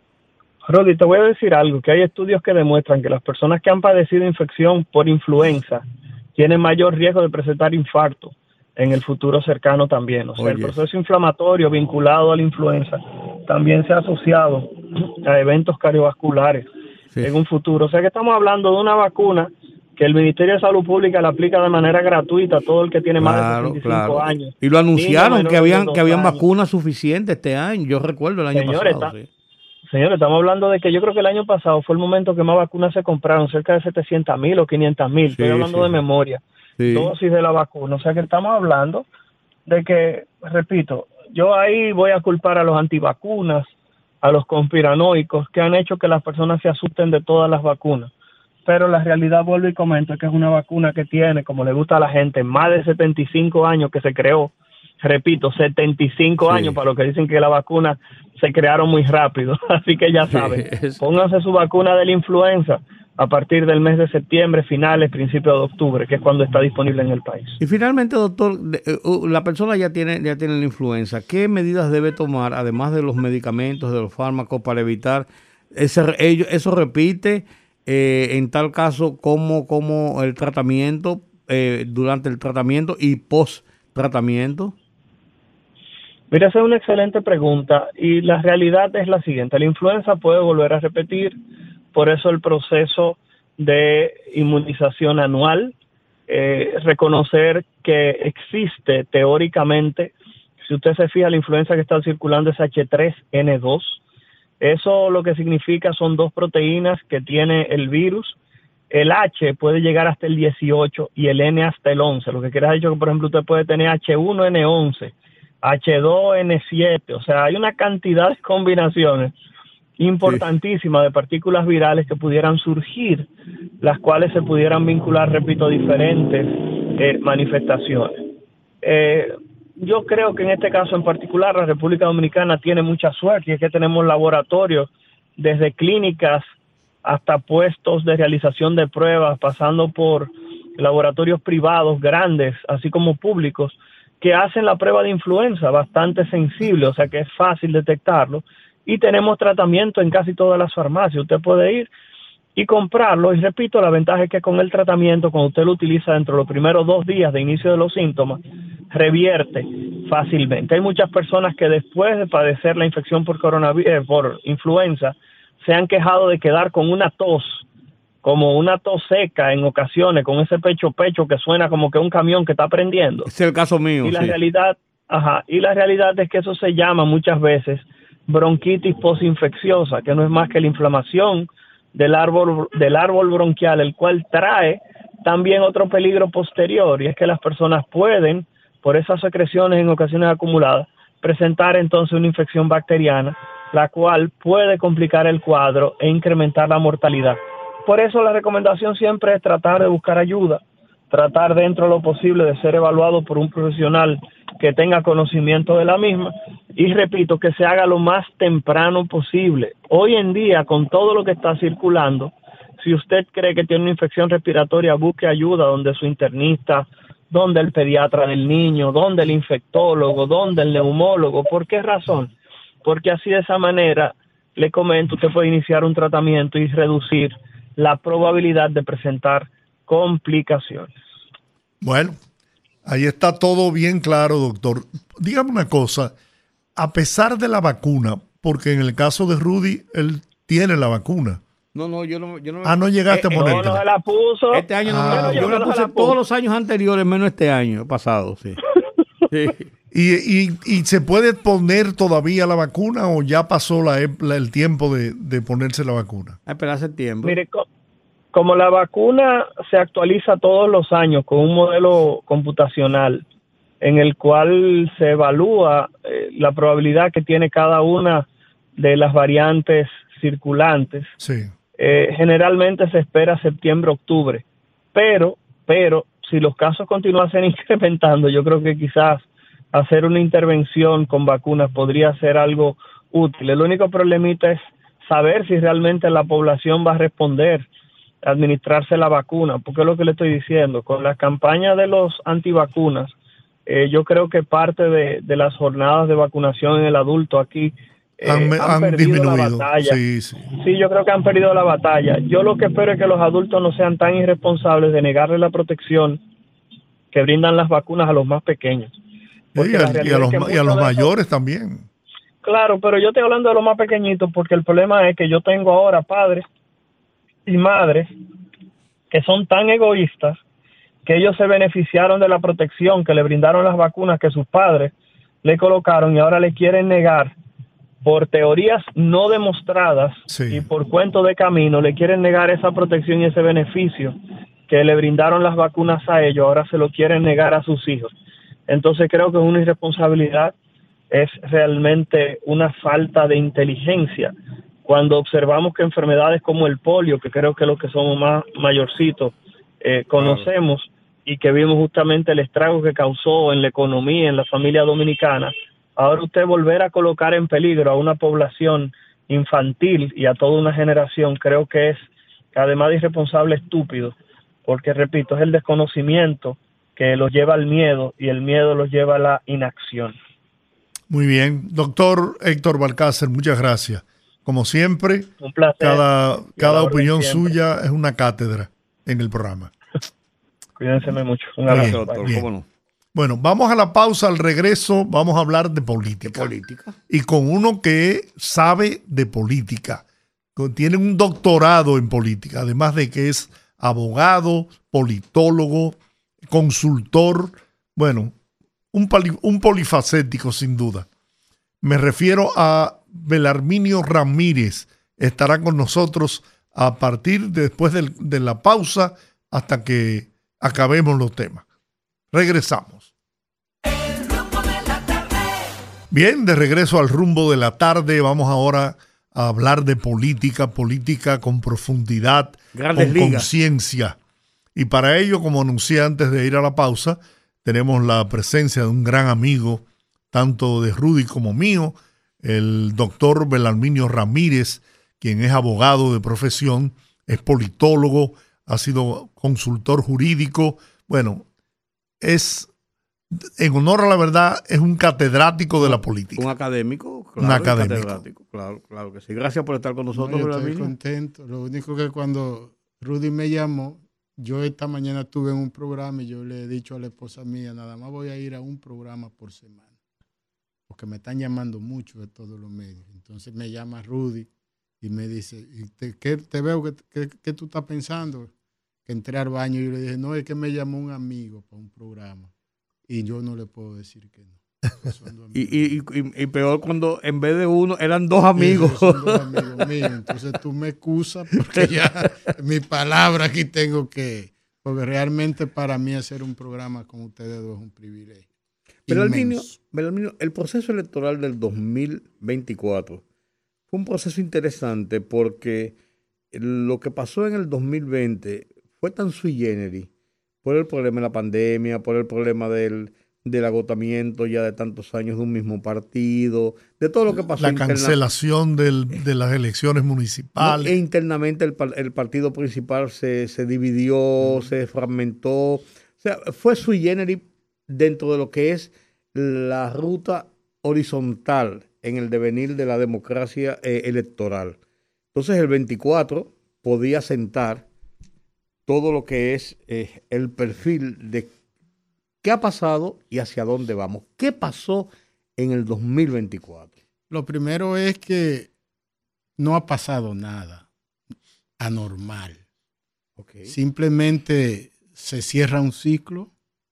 Rodi, te voy a decir algo, que hay estudios que demuestran que las personas que han padecido infección por influenza tienen mayor riesgo de presentar infarto en el futuro cercano también. O sea, Oye. el proceso inflamatorio vinculado a la influenza también se ha asociado a eventos cardiovasculares sí. en un futuro. O sea que estamos hablando de una vacuna que el Ministerio de Salud Pública la aplica de manera gratuita a todo el que tiene claro, más de sesenta y cinco claro. años. Y lo anunciaron que habían que habían vacunas suficientes este año. Yo recuerdo el año Señores, pasado. Está, sí. Señores, estamos hablando de que yo creo que el año pasado fue el momento que más vacunas se compraron, cerca de setecientas mil o quinientas mil, sí, estoy hablando sí. de memoria, sí. dosis de la vacuna. O sea que estamos hablando de que, repito, yo ahí voy a culpar a los antivacunas, a los conspiranoicos que han hecho que las personas se asusten de todas las vacunas. pero la realidad, vuelvo y comento, es que es una vacuna que tiene, como le gusta a la gente, más de setenta y cinco años que se creó. Repito, setenta y cinco Sí. años, para los que dicen que la vacuna se crearon muy rápido. Así que ya saben, es- pónganse su vacuna de la influenza a partir del mes de septiembre, finales, principios de octubre, que es cuando está disponible en el país. Y finalmente, doctor, de- eh, uh, la persona ya tiene, ya tiene la influenza. ¿Qué medidas debe tomar, además de los medicamentos, de los fármacos, para evitar ese, ello- eso repite? Eh, en tal caso, como, como el tratamiento, eh, durante el tratamiento y post tratamiento. Mira, esa es una excelente pregunta y la realidad es la siguiente. La influenza puede volver a repetir, por eso el proceso de inmunización anual, eh, reconocer que existe teóricamente, si usted se fija, la influenza que está circulando es H tres N dos. Eso lo que significa son dos proteínas que tiene el virus. El H puede llegar hasta el dieciocho y el N hasta el once. Lo que quiere decir que, por ejemplo, usted puede tener H uno N once, H dos N siete. O sea, hay una cantidad de combinaciones importantísimas de partículas virales que pudieran surgir, las cuales se pudieran vincular, repito, a diferentes eh, manifestaciones. Eh, yo creo que en este caso en particular la República Dominicana tiene mucha suerte, y es que tenemos laboratorios desde clínicas hasta puestos de realización de pruebas, pasando por laboratorios privados grandes, así como públicos, que hacen la prueba de influenza bastante sensible, o sea que es fácil detectarlo, y tenemos tratamiento en casi todas las farmacias. Usted puede ir y comprarlo, y repito, la ventaja es que con el tratamiento, cuando usted lo utiliza dentro de los primeros dos días de inicio de los síntomas, revierte fácilmente. Hay muchas personas que después de padecer la infección por coronavirus, eh, por influenza, se han quejado de quedar con una tos, como una tos seca en ocasiones, con ese pecho pecho que suena como que un camión que está prendiendo. Ese es el caso mío. Y la sí. realidad, ajá, y la realidad es que eso se llama muchas veces bronquitis posinfecciosa, que no es más que la inflamación del árbol del árbol bronquial, el cual trae también otro peligro posterior, y es que las personas pueden, por esas secreciones en ocasiones acumuladas, presentar entonces una infección bacteriana, la cual puede complicar el cuadro e incrementar la mortalidad. Por eso la recomendación siempre es tratar de buscar ayuda, tratar dentro de lo posible de ser evaluado por un profesional que tenga conocimiento de la misma, y repito, que se haga lo más temprano posible. Hoy en día, con todo lo que está circulando, si usted cree que tiene una infección respiratoria, busque ayuda donde su internista, donde el pediatra del niño, donde el infectólogo, donde el neumólogo. ¿Por qué razón? Porque así, de esa manera, le comento, usted puede iniciar un tratamiento y reducir la probabilidad de presentar complicaciones. Bueno, ahí está todo bien claro, doctor. Dígame una cosa, a pesar de la vacuna, porque en el caso de Rudy, él tiene la vacuna. No, no, yo no, yo no. Ah, no llegaste eh, a eh, ponértela. No, no se la puso. Este año no, Ah, me la- yo yo me la no se puse la puso. todos los años anteriores, menos este año pasado, sí. Sí. ¿Y, y, y se puede poner todavía la vacuna o ya pasó la, ep- la- el tiempo de, de ponerse la vacuna? A esperar septiembre. Mire, co- como la vacuna se actualiza todos los años con un modelo computacional en el cual se evalúa eh, la probabilidad que tiene cada una de las variantes circulantes, Sí. eh, generalmente se espera septiembre, octubre, pero, pero si los casos continuasen incrementando, yo creo que quizás hacer una intervención con vacunas podría ser algo útil. El único problemita es saber si realmente la población va a responder a administrarse la vacuna, porque es lo que le estoy diciendo, con la campaña de los antivacunas, eh, yo creo que parte de, de las jornadas de vacunación en el adulto aquí eh, Han, han, han perdido disminuido. la batalla. Sí, sí. Sí, yo creo que han perdido la batalla. Yo lo que espero es que los adultos no sean tan irresponsables de negarle la protección que brindan las vacunas a los más pequeños. Porque Sí, y, la a, y realidad a los, es que ma- y a muchos los de esos- mayores también. Claro, pero yo estoy hablando de los más pequeñitos porque el problema es que yo tengo ahora padres y madres que son tan egoístas que ellos se beneficiaron de la protección que le brindaron las vacunas que sus padres le colocaron y ahora le quieren negar por teorías no demostradas Sí. y por cuento de camino, le quieren negar esa protección y ese beneficio que le brindaron las vacunas a ellos, ahora se lo quieren negar a sus hijos. Entonces creo que es una irresponsabilidad, es realmente una falta de inteligencia cuando observamos que enfermedades como el polio, que creo que los que somos más mayorcitos eh, conocemos, y que vimos justamente el estrago que causó en la economía, en la familia dominicana, ahora usted volver a colocar en peligro a una población infantil y a toda una generación, creo que es, además de irresponsable, estúpido, porque repito, es el desconocimiento que los lleva al miedo y el miedo los lleva a la inacción. Muy bien. Doctor Héctor Balcácer, muchas gracias. Como siempre, un placer. cada, cada opinión suya es una cátedra en el programa. Cuídense mucho. Un abrazo, doctor. ¿Cómo no? Bueno, vamos a la pausa. Al regreso vamos a hablar de política. ¿De política? Y con uno que sabe de política. Tiene un doctorado en política, además de que es abogado, politólogo, consultor. Bueno, un, poli, un polifacético sin duda. Me refiero a Belarminio Ramírez. Estará con nosotros a partir de, después de, de la pausa hasta que acabemos los temas. Regresamos. El rumbo de la tarde. Bien, de regreso al rumbo de la tarde. Vamos ahora a hablar de política, política con profundidad, Grandes con conciencia. Y para ello, como anuncié antes de ir a la pausa, tenemos la presencia de un gran amigo, tanto de Rudy como mío, el doctor Belarminio Ramírez, quien es abogado de profesión, es politólogo, ha sido consultor jurídico. Bueno, es, en honor a la verdad, es un catedrático de la política. Un académico, claro. Un académico. Catedrático, claro, claro que sí. Gracias por estar con nosotros, no, yo estoy Belarminio. contento. Lo único que cuando Rudy me llamó, yo esta mañana estuve en un programa y yo le he dicho a la esposa mía, nada más voy a ir a un programa por semana, porque me están llamando mucho de todos los medios. Entonces me llama Rudy y me dice, te, ¿qué te veo? ¿Qué, qué, qué tú estás pensando? Que entré al baño y yo le dije, no, es que me llamó un amigo para un programa y yo no le puedo decir que no. y, y, y, y peor cuando en vez de uno eran dos amigos. Sí, son dos amigos míos. Entonces tú me excusas porque ya mi palabra aquí tengo que, porque realmente para mí hacer un programa con ustedes dos es un privilegio. Belarminio, Belarminio, el proceso electoral del dos mil veinticuatro fue un proceso interesante porque lo que pasó en el dos mil veinte fue tan sui generis por el problema de la pandemia, por el problema del, del agotamiento ya de tantos años de un mismo partido, de todo lo que pasó. La interna- cancelación del, de las elecciones municipales. No, e internamente el, el partido principal se, se dividió, se fragmentó. O sea, fue sui generis dentro de lo que es la ruta horizontal en el devenir de la democracia eh, electoral. Entonces el veinticuatro podía sentar todo lo que es eh, el perfil de qué ha pasado y hacia dónde vamos. ¿Qué pasó en el dos mil veinticuatro? Lo primero es que no ha pasado nada anormal. Okay. Simplemente se cierra un ciclo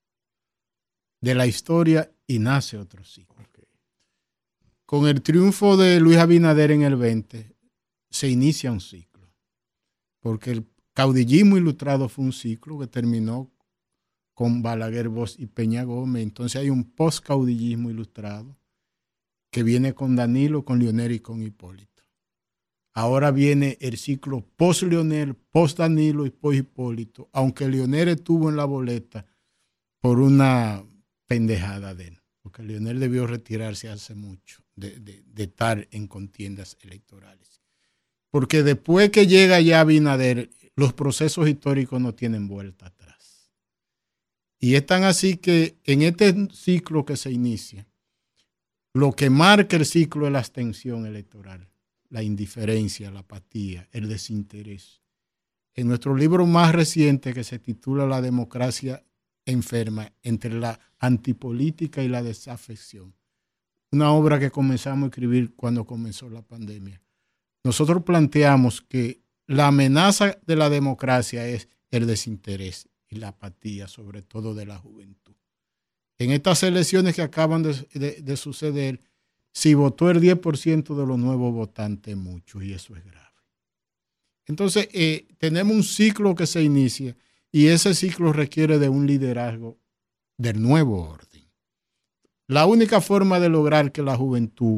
de la historia y nace otro ciclo. Okay. Con el triunfo de Luis Abinader en el veinte, se inicia un ciclo. Porque el caudillismo ilustrado fue un ciclo que terminó con Balaguer, Bosch y Peña Gómez. Entonces hay un post-caudillismo ilustrado que viene con Danilo, con Leonel y con Hipólito. Ahora viene el ciclo post-Leonel, post-Danilo y post-Hipólito, aunque Leonel estuvo en la boleta por una pendejada de él, porque Leonel debió retirarse hace mucho de, de, de estar en contiendas electorales. Porque después que llega ya Abinader, los procesos históricos no tienen vuelta atrás. Y es tan así que en este ciclo que se inicia, lo que marca el ciclo es la abstención electoral, la indiferencia, la apatía, el desinterés. En nuestro libro más reciente, que se titula La democracia enferma, entre la antipolítica y la desafección, una obra que comenzamos a escribir cuando comenzó la pandemia, nosotros planteamos que la amenaza de la democracia es el desinterés y la apatía, sobre todo de la juventud. En estas elecciones que acaban de, de, de suceder, si votó el diez por ciento de los nuevos votantes, mucho, y eso es grave. Entonces, eh, tenemos un ciclo que se inicia y ese ciclo requiere de un liderazgo del nuevo orden. La única forma de lograr que la juventud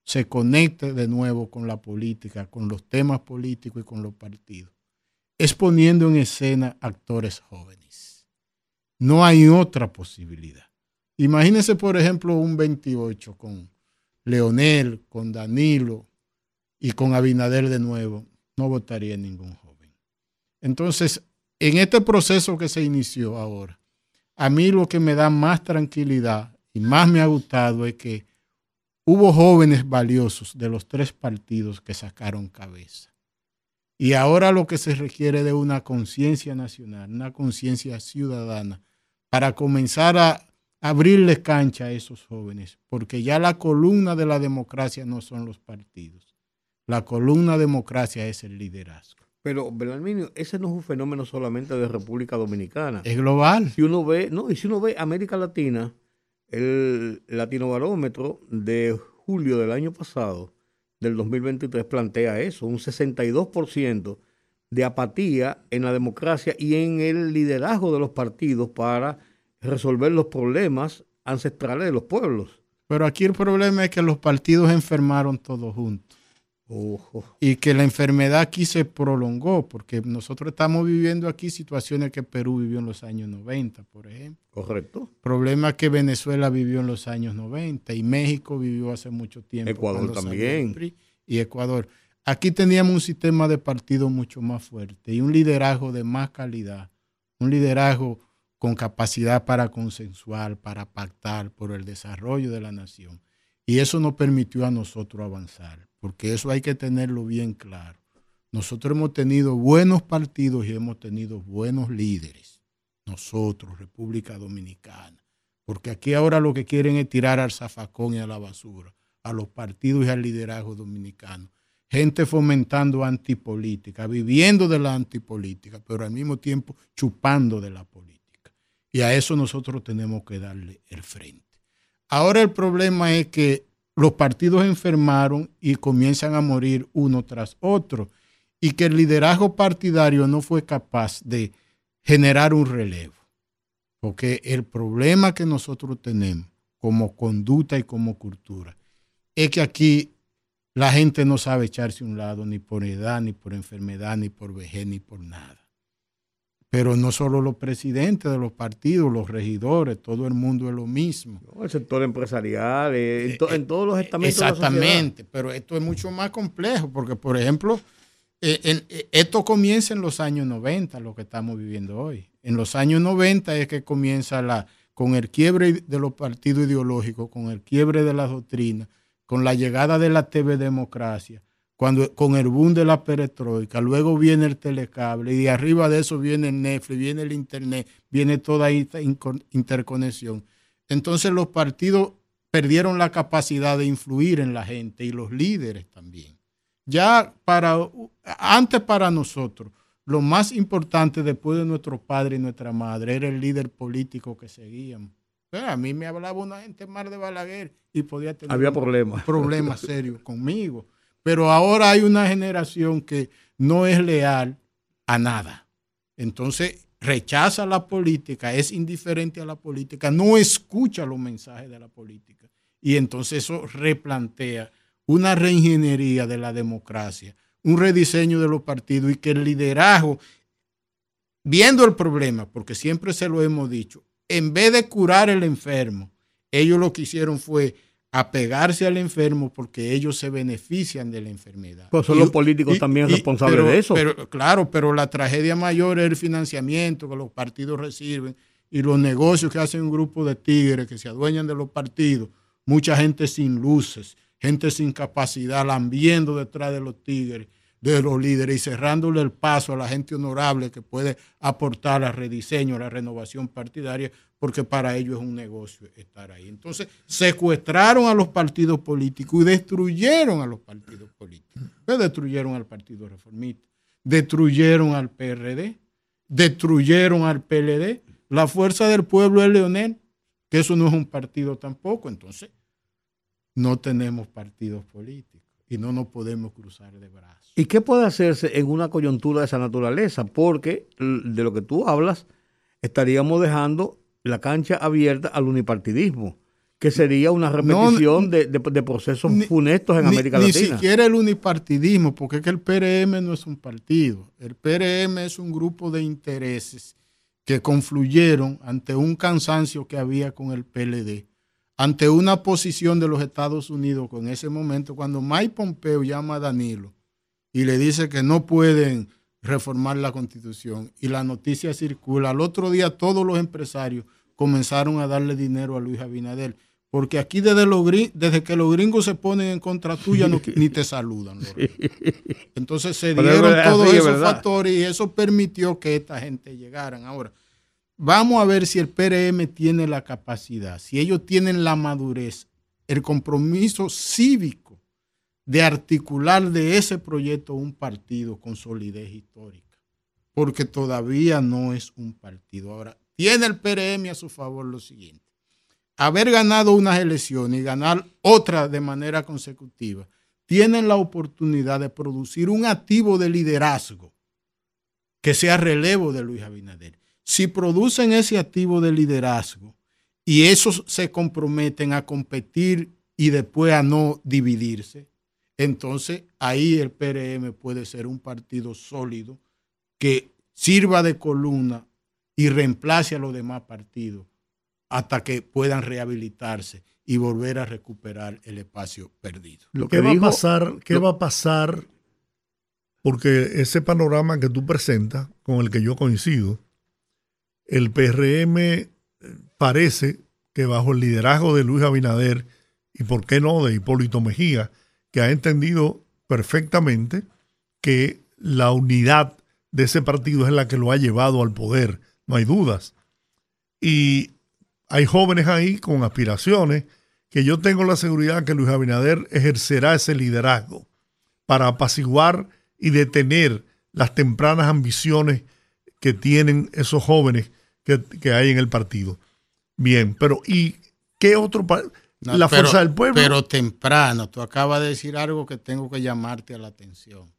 se conecte de nuevo con la política, con los temas políticos y con los partidos, es poniendo en escena actores jóvenes. No hay otra posibilidad. Imagínense, por ejemplo, un veintiocho con Leonel, con Danilo y con Abinader de nuevo. No votaría ningún joven. Entonces, en este proceso que se inició ahora, a mí lo que me da más tranquilidad y más me ha gustado es que hubo jóvenes valiosos de los tres partidos que sacaron cabeza. Y ahora lo que se requiere de una conciencia nacional, una conciencia ciudadana, para comenzar a abrirles cancha a esos jóvenes, porque ya la columna de la democracia no son los partidos. La columna de democracia es el liderazgo. Pero, Belarminio, ese no es un fenómeno solamente de República Dominicana. Es global. Si uno ve, no, y si uno ve América Latina, el Latinobarómetro de julio del año pasado, del dos mil veintitrés, plantea eso, un sesenta y dos por ciento de apatía en la democracia y en el liderazgo de los partidos para resolver los problemas ancestrales de los pueblos. Pero aquí el problema es que los partidos enfermaron todos juntos. Ojo. Y que la enfermedad aquí se prolongó, porque nosotros estamos viviendo aquí situaciones que Perú vivió en los años noventa, por ejemplo. Correcto. Problemas que Venezuela vivió en los años noventa y México vivió hace mucho tiempo. Ecuador también. Y Ecuador. Aquí teníamos un sistema de partidos mucho más fuerte y un liderazgo de más calidad, un liderazgo con capacidad para consensuar, para pactar por el desarrollo de la nación. Y eso nos permitió a nosotros avanzar, porque eso hay que tenerlo bien claro. Nosotros hemos tenido buenos partidos y hemos tenido buenos líderes. Nosotros, República Dominicana. Porque aquí ahora lo que quieren es tirar al zafacón y a la basura, a los partidos y al liderazgo dominicano. Gente fomentando antipolítica, viviendo de la antipolítica, pero al mismo tiempo chupando de la política. Y a eso nosotros tenemos que darle el frente. Ahora el problema es que los partidos enfermaron y comienzan a morir uno tras otro y que el liderazgo partidario no fue capaz de generar un relevo. Porque el problema que nosotros tenemos como conducta y como cultura es que aquí la gente no sabe echarse a un lado ni por edad, ni por enfermedad, ni por vejez, ni por nada. Pero no solo los presidentes de los partidos, los regidores, todo el mundo es lo mismo. No, el sector empresarial, eh, en, to, en todos los estamentos de la sociedad. Exactamente, pero esto es mucho más complejo, porque, por ejemplo, eh, en, eh, esto comienza en los años noventa, lo que estamos viviendo hoy. En los años noventa es que comienza la, con el quiebre de los partidos ideológicos, con el quiebre de las doctrinas, con la llegada de la T V Democracia, cuando, con el boom de la perestroika, luego viene el telecable y de arriba de eso viene el Netflix, viene el internet, viene toda esta interconexión. Entonces los partidos perdieron la capacidad de influir en la gente y los líderes también. Ya para, antes para nosotros, lo más importante después de nuestro padre y nuestra madre era el líder político que seguíamos. A mí me hablaba una gente más de Balaguer y podía tener Había problemas. problemas serios conmigo. Pero ahora hay una generación que no es leal a nada. Entonces rechaza la política, es indiferente a la política, no escucha los mensajes de la política. Y entonces eso replantea una reingeniería de la democracia, un rediseño de los partidos y que el liderazgo, viendo el problema, porque siempre se lo hemos dicho, en vez de curar el enfermo, ellos lo que hicieron fue apegarse al enfermo porque ellos se benefician de la enfermedad. Pues son y, los políticos y, también y, responsables pero, de eso. Pero, claro, pero la tragedia mayor es el financiamiento que los partidos reciben y los negocios que hacen un grupo de tigres que se adueñan de los partidos. Mucha gente sin luces, gente sin capacidad, lambiendo detrás de los tigres, de los líderes y cerrándole el paso a la gente honorable que puede aportar al rediseño, a la renovación partidaria, porque para ellos es un negocio estar ahí. Entonces, secuestraron a los partidos políticos y destruyeron a los partidos políticos. Pero destruyeron al Partido Reformista, destruyeron al P R D, destruyeron al P L D. La Fuerza del Pueblo es Leonel, que eso no es un partido tampoco. Entonces, no tenemos partidos políticos y no nos podemos cruzar de brazos. ¿Y qué puede hacerse en una coyuntura de esa naturaleza? Porque de lo que tú hablas, estaríamos dejando la cancha abierta al unipartidismo. Que sería una repetición no, de, de, de procesos ni, funestos en ni, América ni Latina. Ni siquiera el unipartidismo, porque es que el P R M no es un partido. El P R M es un grupo de intereses que confluyeron ante un cansancio que había con el P L D, ante una posición de los Estados Unidos con ese momento, cuando Mike Pompeo llama a Danilo y le dice que no pueden reformar la Constitución, y la noticia circula. Al otro día todos los empresarios comenzaron a darle dinero a Luis Abinader. Porque aquí desde, los, desde que los gringos se ponen en contra tuya no, ni te saludan. Entonces se dieron todos esos factores y eso permitió que esta gente llegaran. Ahora, vamos a ver si el P R M tiene la capacidad, si ellos tienen la madurez, el compromiso cívico de articular de ese proyecto un partido con solidez histórica. Porque todavía no es un partido. Ahora, tiene el P R M a su favor lo siguiente. Haber ganado unas elecciones y ganar otras de manera consecutiva, tienen la oportunidad de producir un activo de liderazgo que sea relevo de Luis Abinader. Si producen ese activo de liderazgo y esos se comprometen a competir y después a no dividirse, entonces ahí el P R M puede ser un partido sólido que sirva de columna y reemplace a los demás partidos hasta que puedan rehabilitarse y volver a recuperar el espacio perdido. Lo que ¿Qué, va, dijo, a pasar, ¿qué lo, va a pasar? Porque ese panorama que tú presentas, con el que yo coincido, el P R M parece que bajo el liderazgo de Luis Abinader y por qué no de Hipólito Mejía, que ha entendido perfectamente que la unidad de ese partido es la que lo ha llevado al poder, no hay dudas. Y hay jóvenes ahí con aspiraciones que yo tengo la seguridad que Luis Abinader ejercerá ese liderazgo para apaciguar y detener las tempranas ambiciones que tienen esos jóvenes que, que hay en el partido. Bien, pero ¿y qué otro partido? No, la pero, fuerza del pueblo. Pero temprano, tú acabas de decir algo que tengo que llamarte a la atención.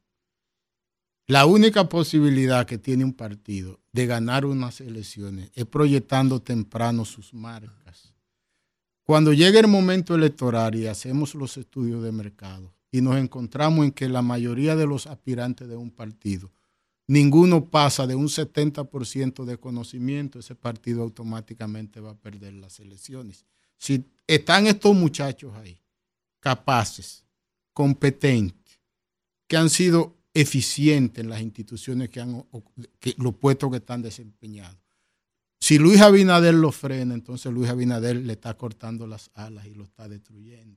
La única posibilidad que tiene un partido de ganar unas elecciones es proyectando temprano sus marcas. Cuando llegue el momento electoral y hacemos los estudios de mercado y nos encontramos en que la mayoría de los aspirantes de un partido, ninguno pasa de un setenta por ciento de conocimiento, ese partido automáticamente va a perder las elecciones. Si están estos muchachos ahí, capaces, competentes, que han sido eficientes en las instituciones que han, que, los puestos que están desempeñados. Si Luis Abinader lo frena, entonces Luis Abinader le está cortando las alas y lo está destruyendo.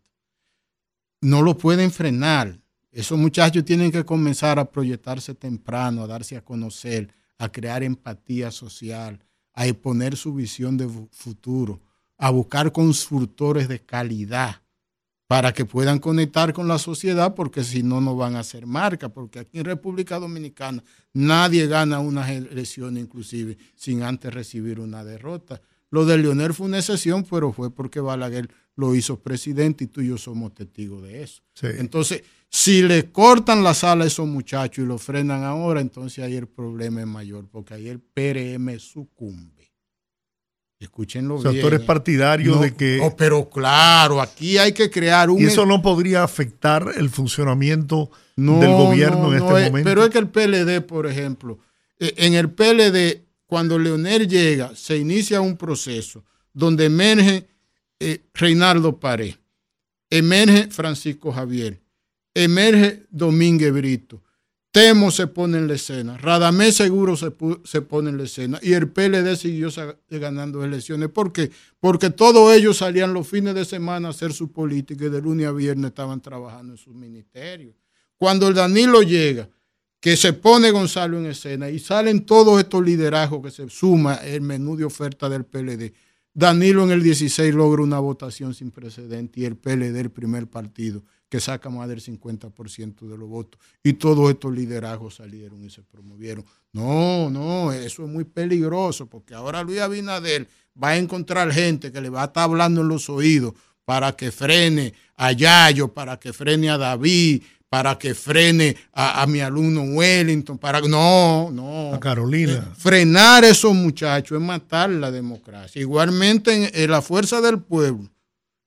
No lo pueden frenar. Esos muchachos tienen que comenzar a proyectarse temprano, a darse a conocer, a crear empatía social, a exponer su visión de futuro, a buscar consultores de calidad para que puedan conectar con la sociedad, porque si no, no van a hacer marca, porque aquí en República Dominicana nadie gana unas elecciones inclusive sin antes recibir una derrota. Lo de Leonel fue una excepción, pero fue porque Balaguer lo hizo presidente y tú y yo somos testigos de eso. Sí. Entonces, si le cortan las alas a esos muchachos y lo frenan ahora, entonces ahí el problema es mayor, porque ahí el P R M sucumbe. Escúchenlo bien. O sea, tú eres partidario no, de que... Oh, pero claro, aquí hay que crear un... ¿Y eso no podría afectar el funcionamiento no, del gobierno no, en no este es, momento? Pero es que el P L D, por ejemplo, en el P L D, cuando Leonel llega, se inicia un proceso donde emerge eh, Reinaldo Pared, emerge Francisco Javier, emerge Domínguez Brito, Temo se pone en la escena, Radamés Seguro se, se pone en la escena y el P L D siguió ganando elecciones. ¿Por qué? Porque todos ellos salían los fines de semana a hacer su política y de lunes a viernes estaban trabajando en sus ministerios. Cuando el Danilo llega, que se pone Gonzalo en escena y salen todos estos liderazgos que se suma el menú de oferta del P L D, Danilo en el dieciséis logra una votación sin precedente y el P L D el primer partido que saca más del cincuenta por ciento de los votos. Y todos estos liderazgos salieron y se promovieron. No, no, eso es muy peligroso, porque ahora Luis Abinader va a encontrar gente que le va a estar hablando en los oídos para que frene a Yayo, para que frene a David, para que frene a, a mi alumno Wellington. Para No, no. A Carolina. Eh, frenar a esos muchachos es matar la democracia. Igualmente en, en la fuerza del pueblo.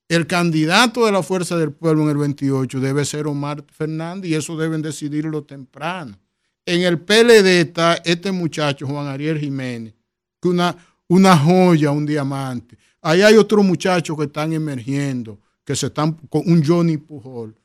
El candidato de la Fuerza del Pueblo en el veintiocho debe ser Omar Fernández y eso deben decidirlo temprano. En el P L D está este muchacho, Juan Ariel Jiménez, que una, una joya, un diamante. Ahí hay otros muchachos que están emergiendo, que se están con un Johnny Pujol.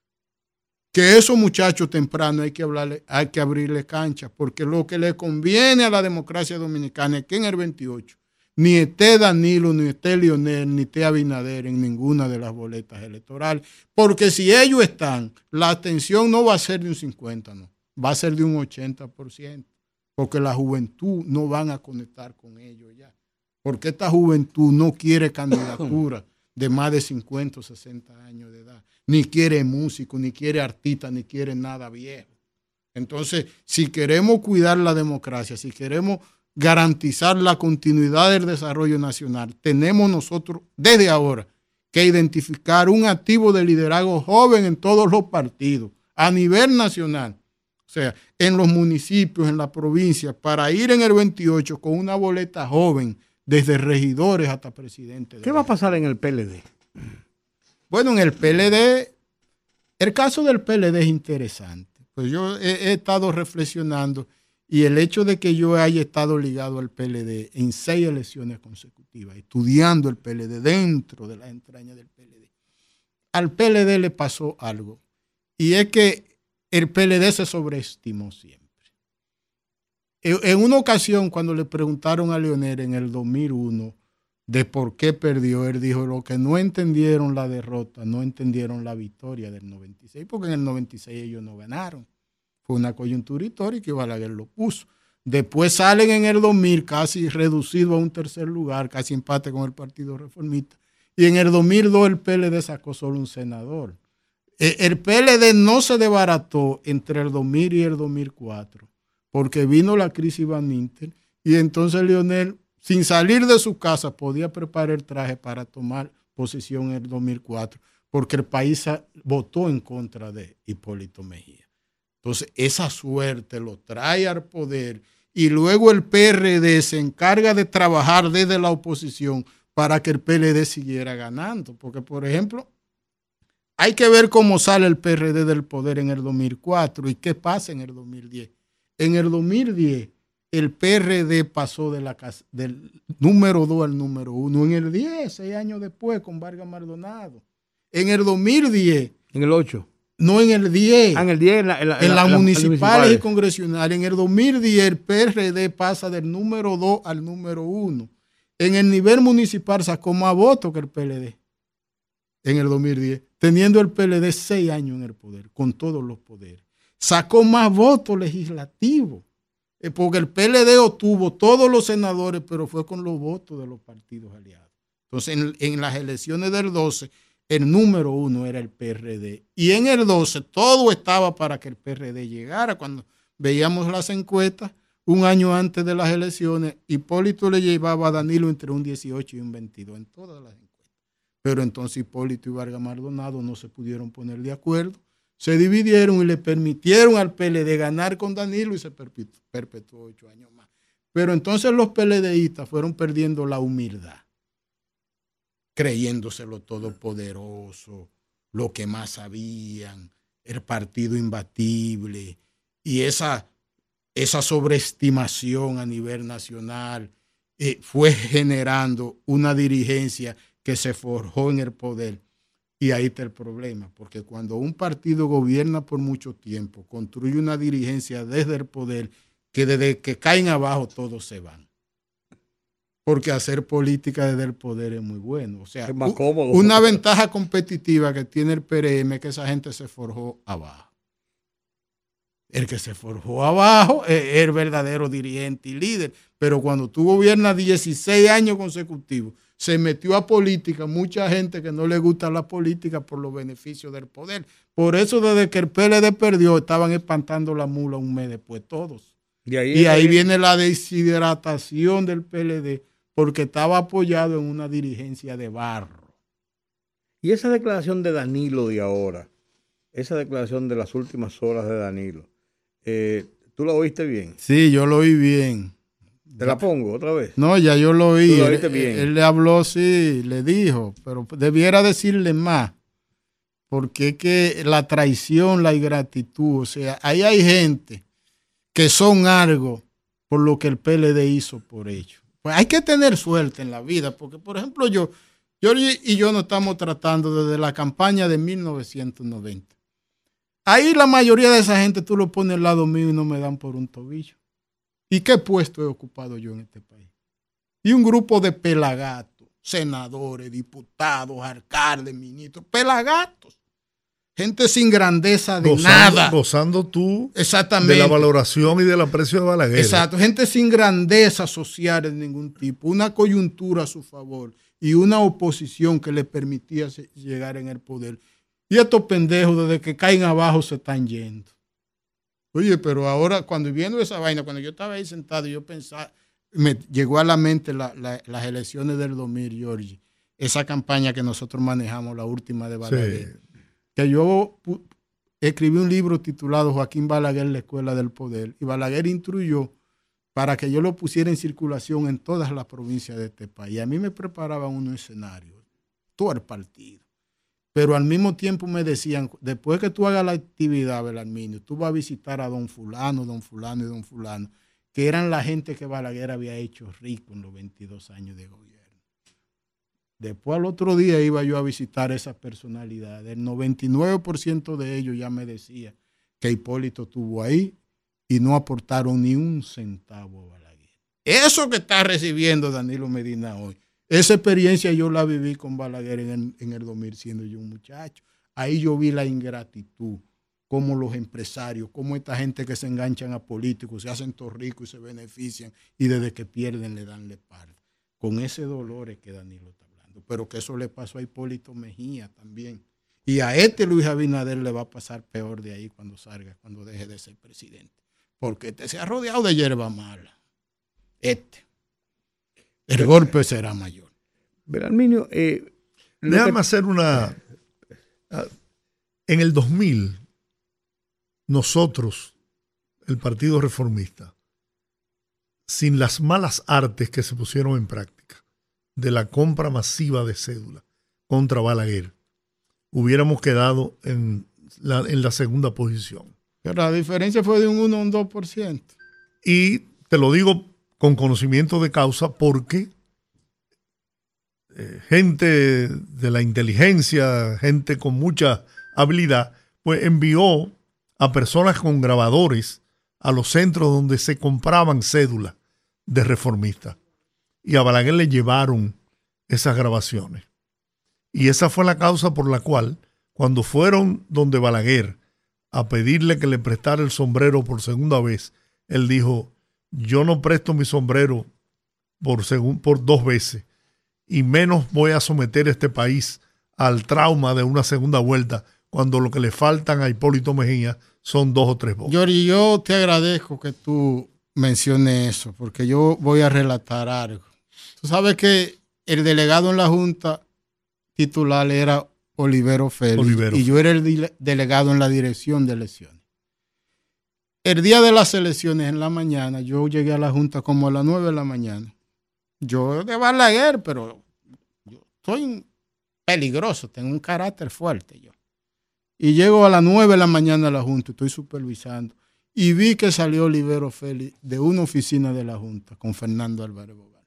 Que esos muchachos temprano hay que hablarle, hay que abrirle cancha, porque lo que le conviene a la democracia dominicana es que en el veintiocho ni esté Danilo, ni esté Leonel, ni esté Abinader en ninguna de las boletas electorales, porque si ellos están, la abstención no va a ser de un cincuenta, no, va a ser de un ochenta por ciento, porque la juventud no van a conectar con ellos ya, porque esta juventud no quiere candidatura de más de cincuenta o sesenta años de edad, ni quiere músico, ni quiere artista, ni quiere nada viejo. Entonces, si queremos cuidar la democracia, si queremos garantizar la continuidad del desarrollo nacional, tenemos nosotros desde ahora que identificar un activo de liderazgo joven en todos los partidos, a nivel nacional, o sea, en los municipios, en la provincia, para ir en el veintiocho con una boleta joven, desde regidores hasta presidente. ¿Qué va a pasar en el P L D? Bueno, en el P L D, el caso del P L D es interesante. Pues yo he, he estado reflexionando y el hecho de que yo haya estado ligado al P L D en seis elecciones consecutivas, estudiando el P L D dentro de las entrañas del P L D, al P L D le pasó algo. Y es que el P L D se sobreestimó siempre. En una ocasión, cuando le preguntaron a Leonel en el dos mil uno de por qué perdió, él dijo, lo que no entendieron la derrota, no entendieron la victoria del noventa y seis, porque en el noventa y seis ellos no ganaron. Fue una coyuntura histórica y Balaguer lo puso. Después salen en el dos mil casi reducido a un tercer lugar, casi empate con el Partido Reformista. Y en el dos mil dos el P L D sacó solo un senador. El P L D no se desbarató entre el dos mil y el dos mil cuatro, porque vino la crisis Van Inter y entonces Leonel, sin salir de su casa, podía preparar el traje para tomar posición en el dos mil cuatro, porque el país votó en contra de Hipólito Mejía. Entonces, esa suerte lo trae al poder y luego el P R D se encarga de trabajar desde la oposición para que el P L D siguiera ganando. Porque, por ejemplo, hay que ver cómo sale el P R D del poder en el dos mil cuatro y qué pasa en el dos mil diez. En el dos mil diez, el P R D pasó de la, del número dos al número uno. En el diez, seis años después, con Vargas Maldonado. En el dos mil diez. En el ocho. No, en el diez. Ah, en el diez, en las la, en la, la municipales, municipales y congresionales. En el dos mil diez, el P R D pasa del número dos al número uno. En el nivel municipal sacó más votos que el P L D. En el dos mil diez. Teniendo el P L D seis años en el poder, con todos los poderes. Sacó más votos legislativos, porque el P L D obtuvo todos los senadores, pero fue con los votos de los partidos aliados. Entonces, en, en las elecciones del doce, el número uno era el P R D. Y en el doce, todo estaba para que el P R D llegara. Cuando veíamos las encuestas, un año antes de las elecciones, Hipólito le llevaba a Danilo entre un dieciocho y un veintidós en todas las encuestas. Pero entonces Hipólito y Vargas Maldonado no se pudieron poner de acuerdo. Se dividieron y le permitieron al P L D ganar con Danilo y se perpetuó ocho años más. Pero entonces los PLDistas fueron perdiendo la humildad, creyéndoselo todopoderoso, lo que más sabían, el partido imbatible y esa, esa sobreestimación a nivel nacional eh, fue generando una dirigencia que se forjó en el poder. Y ahí está el problema, porque cuando un partido gobierna por mucho tiempo, construye una dirigencia desde el poder, que desde que caen abajo todos se van. Porque hacer política desde el poder es muy bueno. O sea, es más cómodo. Una ventaja competitiva que tiene el P R M es que esa gente se forjó abajo. El que se forjó abajo es el verdadero dirigente y líder. Pero cuando tú gobiernas dieciséis años consecutivos, se metió a política, mucha gente que no le gusta la política por los beneficios del poder. Por eso desde que el P L D perdió, estaban espantando la mula un mes después todos. Y ahí, y ahí viene la deshidratación del P L D, porque estaba apoyado en una dirigencia de barro. Y esa declaración de Danilo de ahora, esa declaración de las últimas horas de Danilo, eh, ¿tú la oíste bien? Sí, yo lo oí bien. Te la pongo otra vez. No, ya yo lo oí. Tú lo Él, oíste bien. él le habló, sí, le dijo, pero debiera decirle más. Porque es que la traición, la ingratitud, o sea, ahí hay gente que son algo por lo que el P L D hizo por ellos. Pues hay que tener suerte en la vida, porque por ejemplo yo, yo y yo nos estamos tratando desde la campaña de mil novecientos noventa. Ahí la mayoría de esa gente tú lo pones al lado mío y no me dan por un tobillo. ¿Y qué puesto he ocupado yo en este país? Y un grupo de pelagatos, senadores, diputados, alcaldes, ministros, pelagatos. Gente sin grandeza de gozando, nada. Gozando tú Exactamente. de la valoración y del aprecio de Balaguer. Exacto. Gente sin grandeza social de ningún tipo. Una coyuntura a su favor y una oposición que le permitía llegar en el poder. Y estos pendejos desde que caen abajo se están yendo. Oye, pero ahora cuando viendo esa vaina, cuando yo estaba ahí sentado, yo pensaba, me llegó a la mente la, la, las elecciones del dos mil, Georgie. Esa campaña que nosotros manejamos, la última de Balaguer. Sí. Que yo escribí un libro titulado Joaquín Balaguer, la Escuela del Poder. Y Balaguer instruyó para que yo lo pusiera en circulación en todas las provincias de este país. Y a mí me preparaban unos escenarios, todo el partido. Pero al mismo tiempo me decían, después que tú hagas la actividad, Belarminio, tú vas a visitar a don fulano, don fulano y don fulano, que eran la gente que Balaguer había hecho rico en los veintidós años de gobierno. Después al otro día iba yo a visitar esas personalidades. El noventa y nueve por ciento de ellos ya me decía que Hipólito estuvo ahí y no aportaron ni un centavo a Balaguer. Eso que está recibiendo Danilo Medina hoy. Esa experiencia yo la viví con Balaguer en el, en el dos mil, siendo yo un muchacho. Ahí yo vi la ingratitud, cómo los empresarios, cómo esta gente que se enganchan a políticos, se hacen todos ricos y se benefician y desde que pierden le dan la espalda. Con ese dolor es que Danilo está hablando. Pero que eso le pasó a Hipólito Mejía también. Y a este Luis Abinader le va a pasar peor de ahí cuando salga, cuando deje de ser presidente. Porque este se ha rodeado de hierba mala. Este. El golpe será mayor. Belarminio, eh, déjame que... hacer una... En el dos mil, nosotros, el Partido Reformista, sin las malas artes que se pusieron en práctica, de la compra masiva de cédula contra Balaguer, hubiéramos quedado en la, en la segunda posición. Pero la diferencia fue de un uno a un dos por ciento. Y te lo digo con conocimiento de causa porque eh, gente de la inteligencia, gente con mucha habilidad, pues envió a personas con grabadores a los centros donde se compraban cédulas de reformistas. Y a Balaguer le llevaron esas grabaciones. Y esa fue la causa por la cual, cuando fueron donde Balaguer a pedirle que le prestara el sombrero por segunda vez, él dijo: yo no presto mi sombrero por, segun, por dos veces y menos voy a someter a este país al trauma de una segunda vuelta cuando lo que le faltan a Hipólito Mejía son dos o tres votos. Yori, yo te agradezco que tú menciones eso, porque yo voy a relatar algo. Tú sabes que el delegado en la Junta titular era Olivero Félix, Olivero. Y yo era el delegado en la dirección de elecciones. El día de las elecciones en la mañana, yo llegué a la Junta como a las nueve de la mañana. Yo de Balaguer, pero yo soy peligroso, tengo un carácter fuerte yo. Y llego a las nueve de la mañana a la Junta, estoy supervisando, y vi que salió Olivero Félix de una oficina de la Junta con Fernando Álvarez Bogal.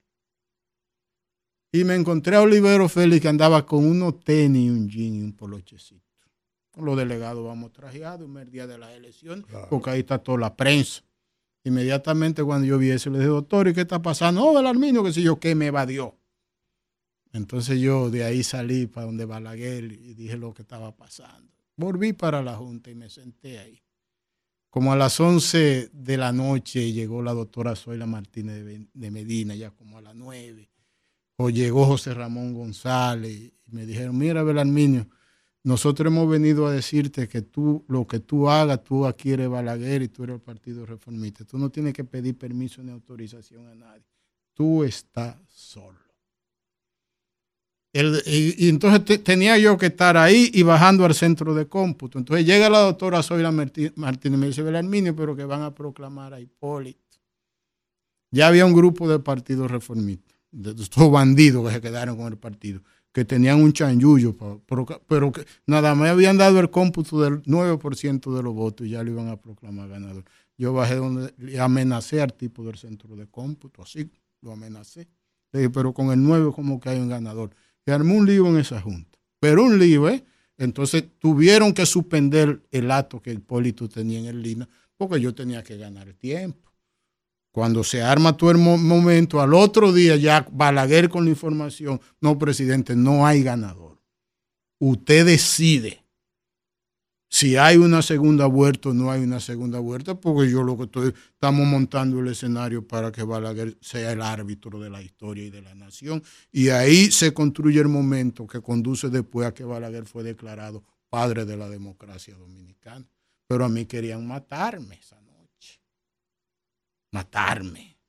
Y me encontré a Olivero Félix que andaba con unos tenis, un jean y un polochecito. Los delegados vamos trajeados el día de las elecciones, claro, porque ahí está toda la prensa. Inmediatamente cuando yo vi eso, le dije: doctor, ¿y qué está pasando? No, Belarminio, que si yo, ¿qué me evadió? Entonces yo de ahí salí para donde Balaguer y dije lo que estaba pasando. Volví para la Junta y me senté ahí. Como a las once de la noche llegó la doctora Zoila Martínez de Medina, ya como a las nueve. O llegó José Ramón González y me dijeron: mira, Belarminio, nosotros hemos venido a decirte que tú, lo que tú hagas, tú aquí eres Balaguer y tú eres el Partido Reformista. Tú no tienes que pedir permiso ni autorización a nadie. Tú estás solo. El, y, y entonces te, tenía yo que estar ahí y bajando al centro de cómputo. Entonces llega la doctora Zoila Martínez y me dice: Belarminio, pero que van a proclamar a Hipólito. ya había un grupo de partidos reformistas, de estos bandidos que se quedaron con el partido, que tenían un chanchullo, pero, pero que nada más habían dado el cómputo del nueve por ciento de los votos y ya lo iban a proclamar ganador. Yo bajé donde le amenacé al tipo del centro de cómputo, así lo amenacé. Le dije, pero con el nueve como que hay un ganador. Y armó un lío en esa junta. Pero un lío, ¿eh? Entonces tuvieron que suspender el acto que Hipólito tenía en el Lina, porque yo tenía que ganar el tiempo. Cuando se arma todo el mo- momento, al otro día ya Balaguer con la información, no, presidente, no hay ganador. Usted decide si hay una segunda vuelta o no hay una segunda vuelta, porque yo lo que estoy, estamos montando el escenario para que Balaguer sea el árbitro de la historia y de la nación. Y ahí se construye el momento que conduce después a que Balaguer fue declarado padre de la democracia dominicana. Pero a mí querían matarme esa noche. Matarme.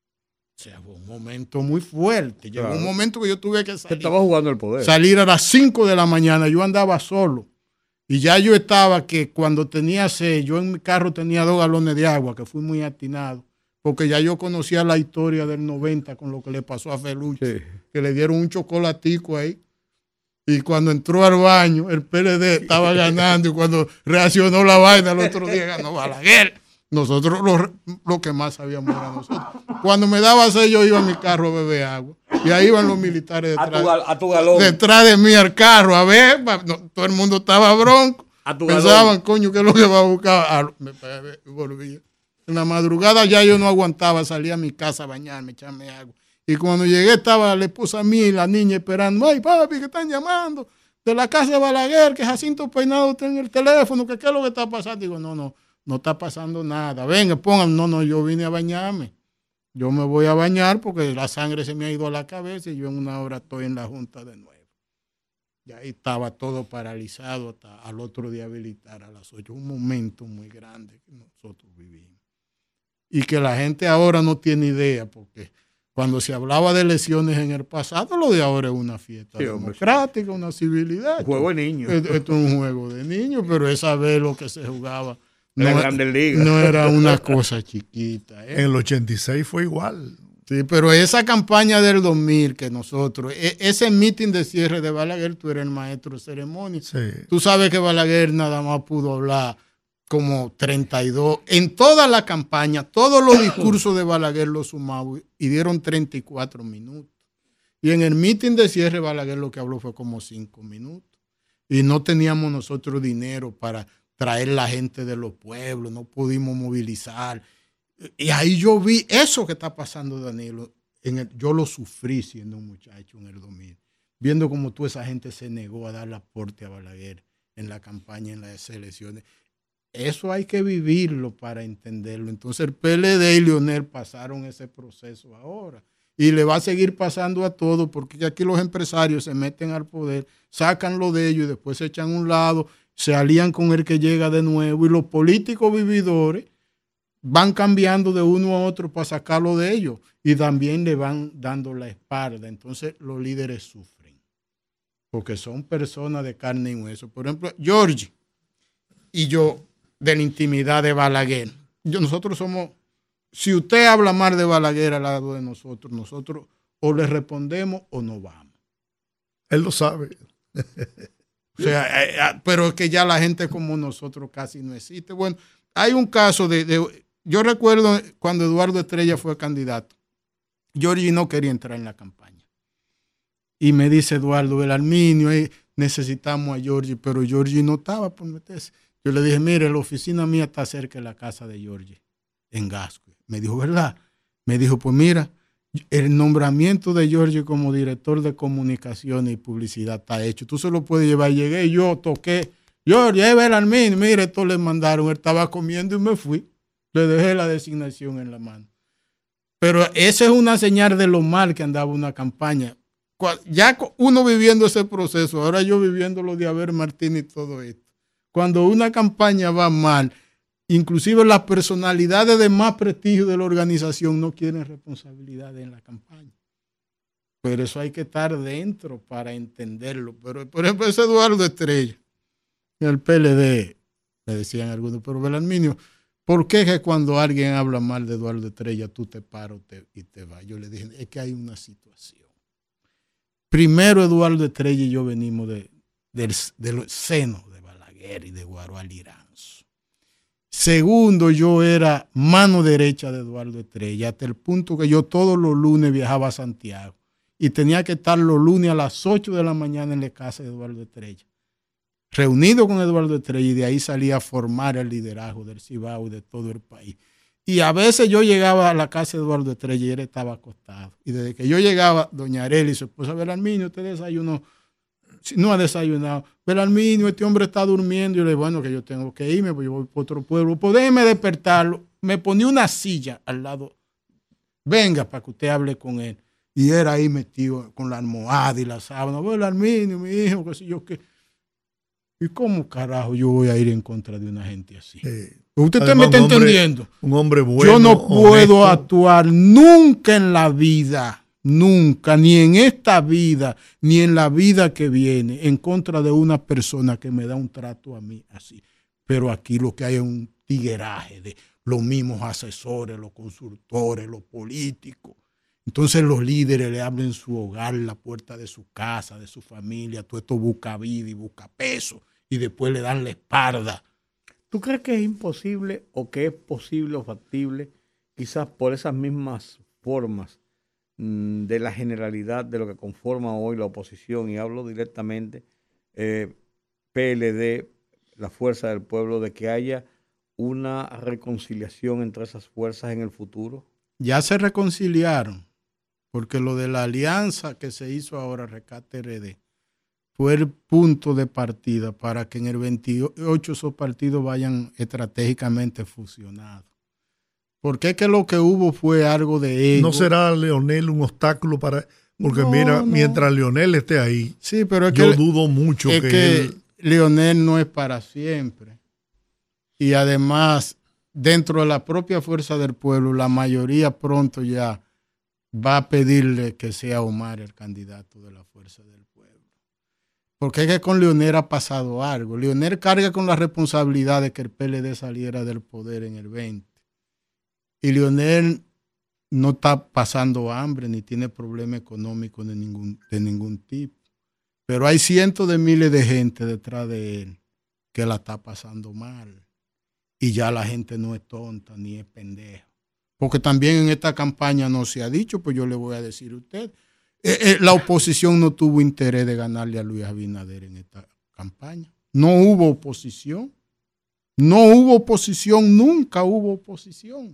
O sea, fue un momento muy fuerte. Llegó Claro. un momento que yo tuve que salir. Estaba jugando el poder. Salir a las cinco de la mañana. Yo andaba solo. Y ya yo estaba que cuando tenía sed, yo en mi carro tenía dos galones de agua, que fui muy atinado. Porque ya yo conocía la historia del noventa con lo que le pasó a Feluche. Sí. Que le dieron un chocolatico ahí. Y cuando entró al baño, el P L D estaba ganando. Y cuando reaccionó la vaina, el otro día ganó Balaguer. Nosotros lo, lo que más sabíamos era nosotros. Cuando me daba sed, yo iba a mi carro a beber agua. Y ahí iban los militares A detrás, tu, gal- a tu galón. detrás de mí al carro. A ver, pa- no, todo el mundo estaba bronco. A tu Pensaban, galón. coño, ¿qué es lo que va a buscar? Ah, me, me- me volvía. En la madrugada ya yo no aguantaba, salía a mi casa a bañarme, echarme agua. Y cuando llegué estaba la esposa mía y la niña esperando. Ay, papi, que están llamando de la casa de Balaguer, que Jacinto Peinado está en el teléfono, que qué es lo que está pasando. Digo, no, no, no está pasando nada. Venga, pongan. No, no, yo vine a bañarme. Yo me voy a bañar porque la sangre se me ha ido a la cabeza y yo en una hora estoy en la junta de nuevo. Y ahí estaba todo paralizado hasta al otro día habilitar a las ocho. Un momento muy grande que nosotros vivimos. Y que la gente ahora no tiene idea, porque cuando se hablaba de elecciones en el pasado, lo de ahora es una fiesta Sí, hombre, democrática, una civilidad. Juego de niños. Esto, esto es un juego de niños, pero esa vez lo que se jugaba En la no, Grandes Ligas. no era una cosa chiquita. ¿eh? En el ochenta y seis fue igual. Sí, pero esa campaña del dos mil que nosotros, e- ese meeting de cierre de Balaguer, tú eres el maestro de ceremonia. Sí. Tú sabes que Balaguer nada más pudo hablar como treinta y dos. En toda la campaña, todos los discursos de Balaguer los sumamos y dieron treinta y cuatro minutos. Y en el meeting de cierre Balaguer lo que habló fue como cinco minutos. Y no teníamos nosotros dinero para traer la gente de los pueblos, no pudimos movilizar. Y ahí yo vi eso que está pasando, Danilo. En el, yo lo sufrí siendo un muchacho en el dos mil, viendo cómo toda esa gente se negó a darle aporte a Balaguer en la campaña, en las elecciones. Eso hay que vivirlo para entenderlo. Entonces el P L D y Leonel pasaron ese proceso ahora. Y le va a seguir pasando a todos, porque aquí los empresarios se meten al poder, sacan lo de ellos y después se echan a un lado, se alían con el que llega de nuevo. Y los políticos vividores van cambiando de uno a otro para sacarlo de ellos y también le van dando la espalda. Entonces los líderes sufren porque son personas de carne y hueso. Por ejemplo, Georgie y yo, de la intimidad de Balaguer, yo, nosotros somos, si usted habla mal de Balaguer al lado de nosotros, nosotros o le respondemos o no vamos. Él lo sabe. O sea, eh, eh, pero es que ya la gente como nosotros casi no existe. Bueno, hay un caso de, de yo recuerdo cuando Eduardo Estrella fue candidato, Georgie no quería entrar en la campaña. Y me dice Eduardo, el Arminio, eh, necesitamos a Georgie, pero Georgie no estaba por meterse. Yo le dije, mire, la oficina mía está cerca de la casa de Georgie, en Gascue. Me dijo, ¿verdad? Me dijo, pues mira, el nombramiento de Georgie como director de comunicaciones y publicidad está hecho. Tú se lo puedes llevar. Llegué, yo toqué. Georgie, ahí ve el Arminio, mire, esto le mandaron. Él estaba comiendo y me fui. Le dejé la designación en la mano. Pero esa es una señal de lo mal que andaba una campaña. Ya uno viviendo ese proceso, ahora yo viviendo lo de Abel Martínez y todo esto. Cuando una campaña va mal, inclusive las personalidades de más prestigio de la organización no quieren responsabilidades en la campaña. Pero eso hay que estar dentro para entenderlo. Pero, por ejemplo, ese Eduardo Estrella, en el P L D, me decían algunos, pero Belarminio, ¿por qué que cuando alguien habla mal de Eduardo Estrella tú te paras te, y te vas? Yo le dije, es que hay una situación. Primero, Eduardo Estrella y yo venimos de, del, del seno de Balaguer y de Guaroa Liranzo. Segundo, yo era mano derecha de Eduardo Estrella, hasta el punto que yo todos los lunes viajaba a Santiago y tenía que estar los lunes a las ocho de la mañana en la casa de Eduardo Estrella, reunido con Eduardo Estrella, y de ahí salía a formar el liderazgo del Cibao y de todo el país. Y a veces yo llegaba a la casa de Eduardo Estrella y él estaba acostado. Y desde que yo llegaba, doña Arely y su esposa, Belarminio, usted desayunó. Si no ha desayunado. Belarminio, este hombre está durmiendo. Y yo le digo, bueno, que yo tengo que irme, pues yo voy para otro pueblo. Pues déjeme despertarlo. Me ponía una silla al lado. Venga, para que usted hable con él. Y era ahí metido con la almohada y la sábana. Belarminio, mi hijo, qué sé yo qué. ¿Y cómo carajo yo voy a ir en contra de una gente así? Eh, Usted además, me está un hombre, entendiendo. Un hombre bueno. Yo no puedo honesto. actuar nunca en la vida, nunca, ni en esta vida, ni en la vida que viene, en contra de una persona que me da un trato a mí así. Pero aquí lo que hay es un tigueraje de los mismos asesores, los consultores, los políticos. Entonces los líderes le abren su hogar, la puerta de su casa, de su familia, todo esto busca vida y busca peso, y después le dan la espalda. ¿Tú crees que es imposible o que es posible o factible, quizás por esas mismas formas mmm, de la generalidad de lo que conforma hoy la oposición, y hablo directamente, eh, P L D, la Fuerza del Pueblo, de que haya una reconciliación entre esas fuerzas en el futuro? Ya se reconciliaron, porque lo de la alianza que se hizo ahora, Rescate R D, fue el punto de partida para que en el veintiocho esos partidos vayan estratégicamente fusionados. Porque es que lo que hubo fue algo de ego. ¿No será Leonel un obstáculo para...? Porque no, mira, no. mientras Leonel esté ahí, sí, pero es yo que, dudo mucho es que, que él... Leonel no es para siempre. Y además, dentro de la propia Fuerza del Pueblo, la mayoría pronto ya va a pedirle que sea Omar el candidato de la Fuerza del Pueblo. Porque es que con Leonel ha pasado algo. Leonel carga con la responsabilidad de que el P L D saliera del poder en el veinte. Y Leonel no está pasando hambre ni tiene problema económico de ningún, de ningún tipo. Pero hay cientos de miles de gente detrás de él que la está pasando mal. Y ya la gente no es tonta ni es pendeja. Porque también en esta campaña no se ha dicho, pues yo le voy a decir a usted, eh, eh, la oposición no tuvo interés de ganarle a Luis Abinader en esta campaña. No hubo oposición. No hubo oposición, nunca hubo oposición.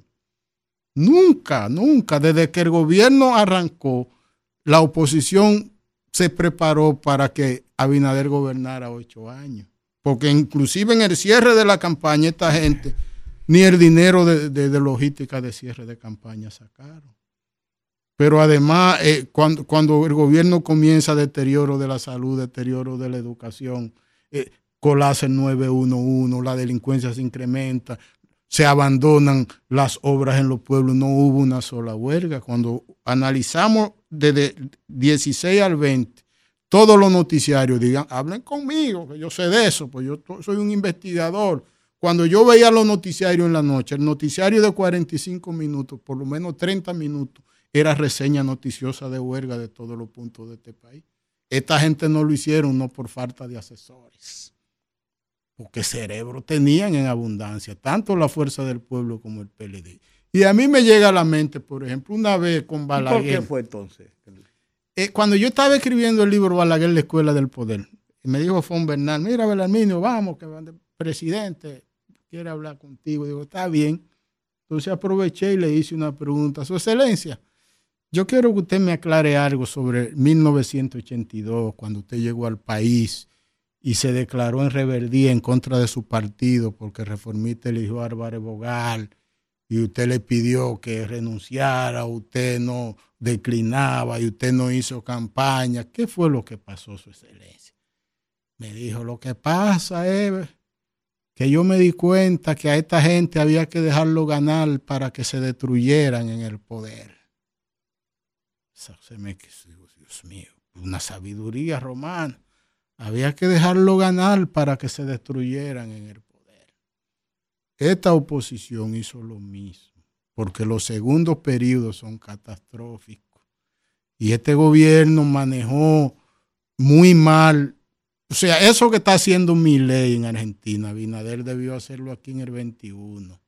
Nunca, nunca. Desde que el gobierno arrancó, la oposición se preparó para que Abinader gobernara ocho años. Porque inclusive en el cierre de la campaña, esta gente ni el dinero de, de, de logística de cierre de campaña sacaron. Pero además, eh, cuando, cuando el gobierno comienza deterioro de la salud, deterioro de la educación, eh, colapsa el nueve uno uno, la delincuencia se incrementa, se abandonan las obras en los pueblos, no hubo una sola huelga. Cuando analizamos desde dieciséis al veinte, todos los noticiarios digan, hablen conmigo, que yo sé de eso, pues yo soy un investigador. Cuando yo veía los noticiarios en la noche, el noticiario de cuarenta y cinco minutos, por lo menos treinta minutos, era reseña noticiosa de huelga de todos los puntos de este país. Esta gente no lo hicieron no por falta de asesores, porque cerebro tenían en abundancia, tanto la Fuerza del Pueblo como el P L D. Y a mí me llega a la mente, por ejemplo, una vez con Balaguer. ¿Y por qué fue entonces? Eh, cuando yo estaba escribiendo el libro Balaguer, la Escuela del Poder, y me dijo Fon Bernal, mira, Belarminio, vamos, que el presidente quiere hablar contigo. Digo, está bien. Entonces aproveché y le hice una pregunta. Su Excelencia, yo quiero que usted me aclare algo sobre mil novecientos ochenta y dos, cuando usted llegó al país y se declaró en rebeldía en contra de su partido porque el reformista eligió a Álvarez Bogal y usted le pidió que renunciara, usted no declinaba y usted no hizo campaña. ¿Qué fue lo que pasó, Su Excelencia? Me dijo, lo que pasa es que yo me di cuenta que a esta gente había que dejarlo ganar para que se destruyeran en el poder. Se me, Dios mío, una sabiduría romana. Había que dejarlo ganar para que se destruyeran en el poder. esta oposición hizo lo mismo, porque los segundos periodos son catastróficos. Y este gobierno manejó muy mal. O sea, eso que está haciendo Milei en Argentina, Abinader debió hacerlo aquí en el veintiuno.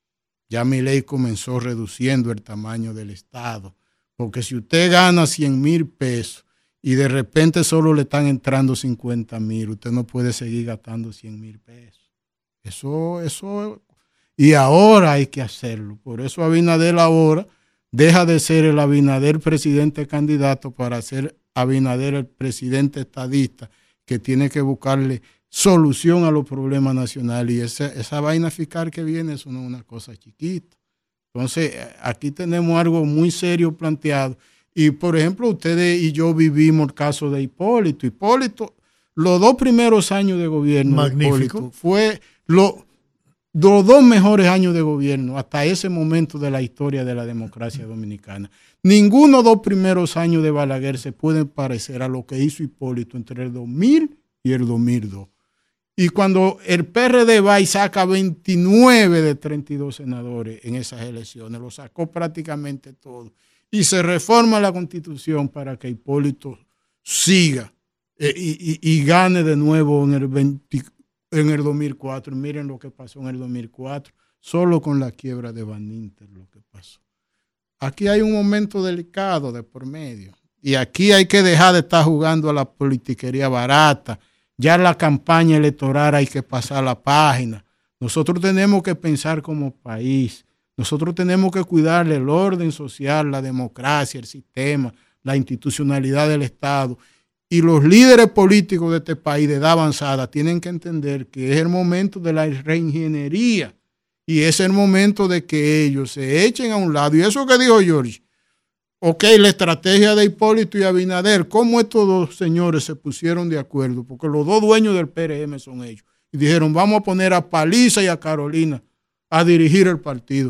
Ya Milei comenzó reduciendo el tamaño del Estado. Porque si usted gana cien mil pesos y de repente solo le están entrando cincuenta mil, usted no puede seguir gastando cien mil pesos. Eso, eso, y ahora hay que hacerlo. Por eso Abinader ahora deja de ser el Abinader presidente candidato para ser Abinader el presidente estadista, que tiene que buscarle solución a los problemas nacionales. Y esa, esa vaina fiscal que viene, eso no es una cosa chiquita. Entonces, aquí tenemos algo muy serio planteado. Y, por ejemplo, ustedes y yo vivimos el caso de Hipólito. Hipólito, los dos primeros años de gobierno Magnífico. de Hipólito fue lo, los dos mejores años de gobierno hasta ese momento de la historia de la democracia dominicana. Ninguno de los dos primeros años de Balaguer se puede parecer a lo que hizo Hipólito entre el dos mil y el dos mil dos. Y cuando el P R D va y saca veintinueve de treinta y dos senadores en esas elecciones, lo sacó prácticamente todo. Y se reforma la Constitución para que Hipólito siga eh, y, y, y gane de nuevo en el, veinte, en el dos mil cuatro. Miren lo que pasó en el dos mil cuatro, solo con la quiebra de Van Inter lo que pasó. Aquí hay un momento delicado de por medio. Y aquí hay que dejar de estar jugando a la politiquería barata. Ya la campaña electoral hay que pasar la página. Nosotros tenemos que pensar como país. Nosotros tenemos que cuidar el orden social, la democracia, el sistema, la institucionalidad del Estado. Y los líderes políticos de este país de edad avanzada tienen que entender que es el momento de la reingeniería y es el momento de que ellos se echen a un lado. Y eso que dijo George, ok, la estrategia de Hipólito y Abinader, ¿cómo estos dos señores se pusieron de acuerdo? Porque los dos dueños del P R M son ellos. Y dijeron, vamos a poner a Paliza y a Carolina a dirigir el partido.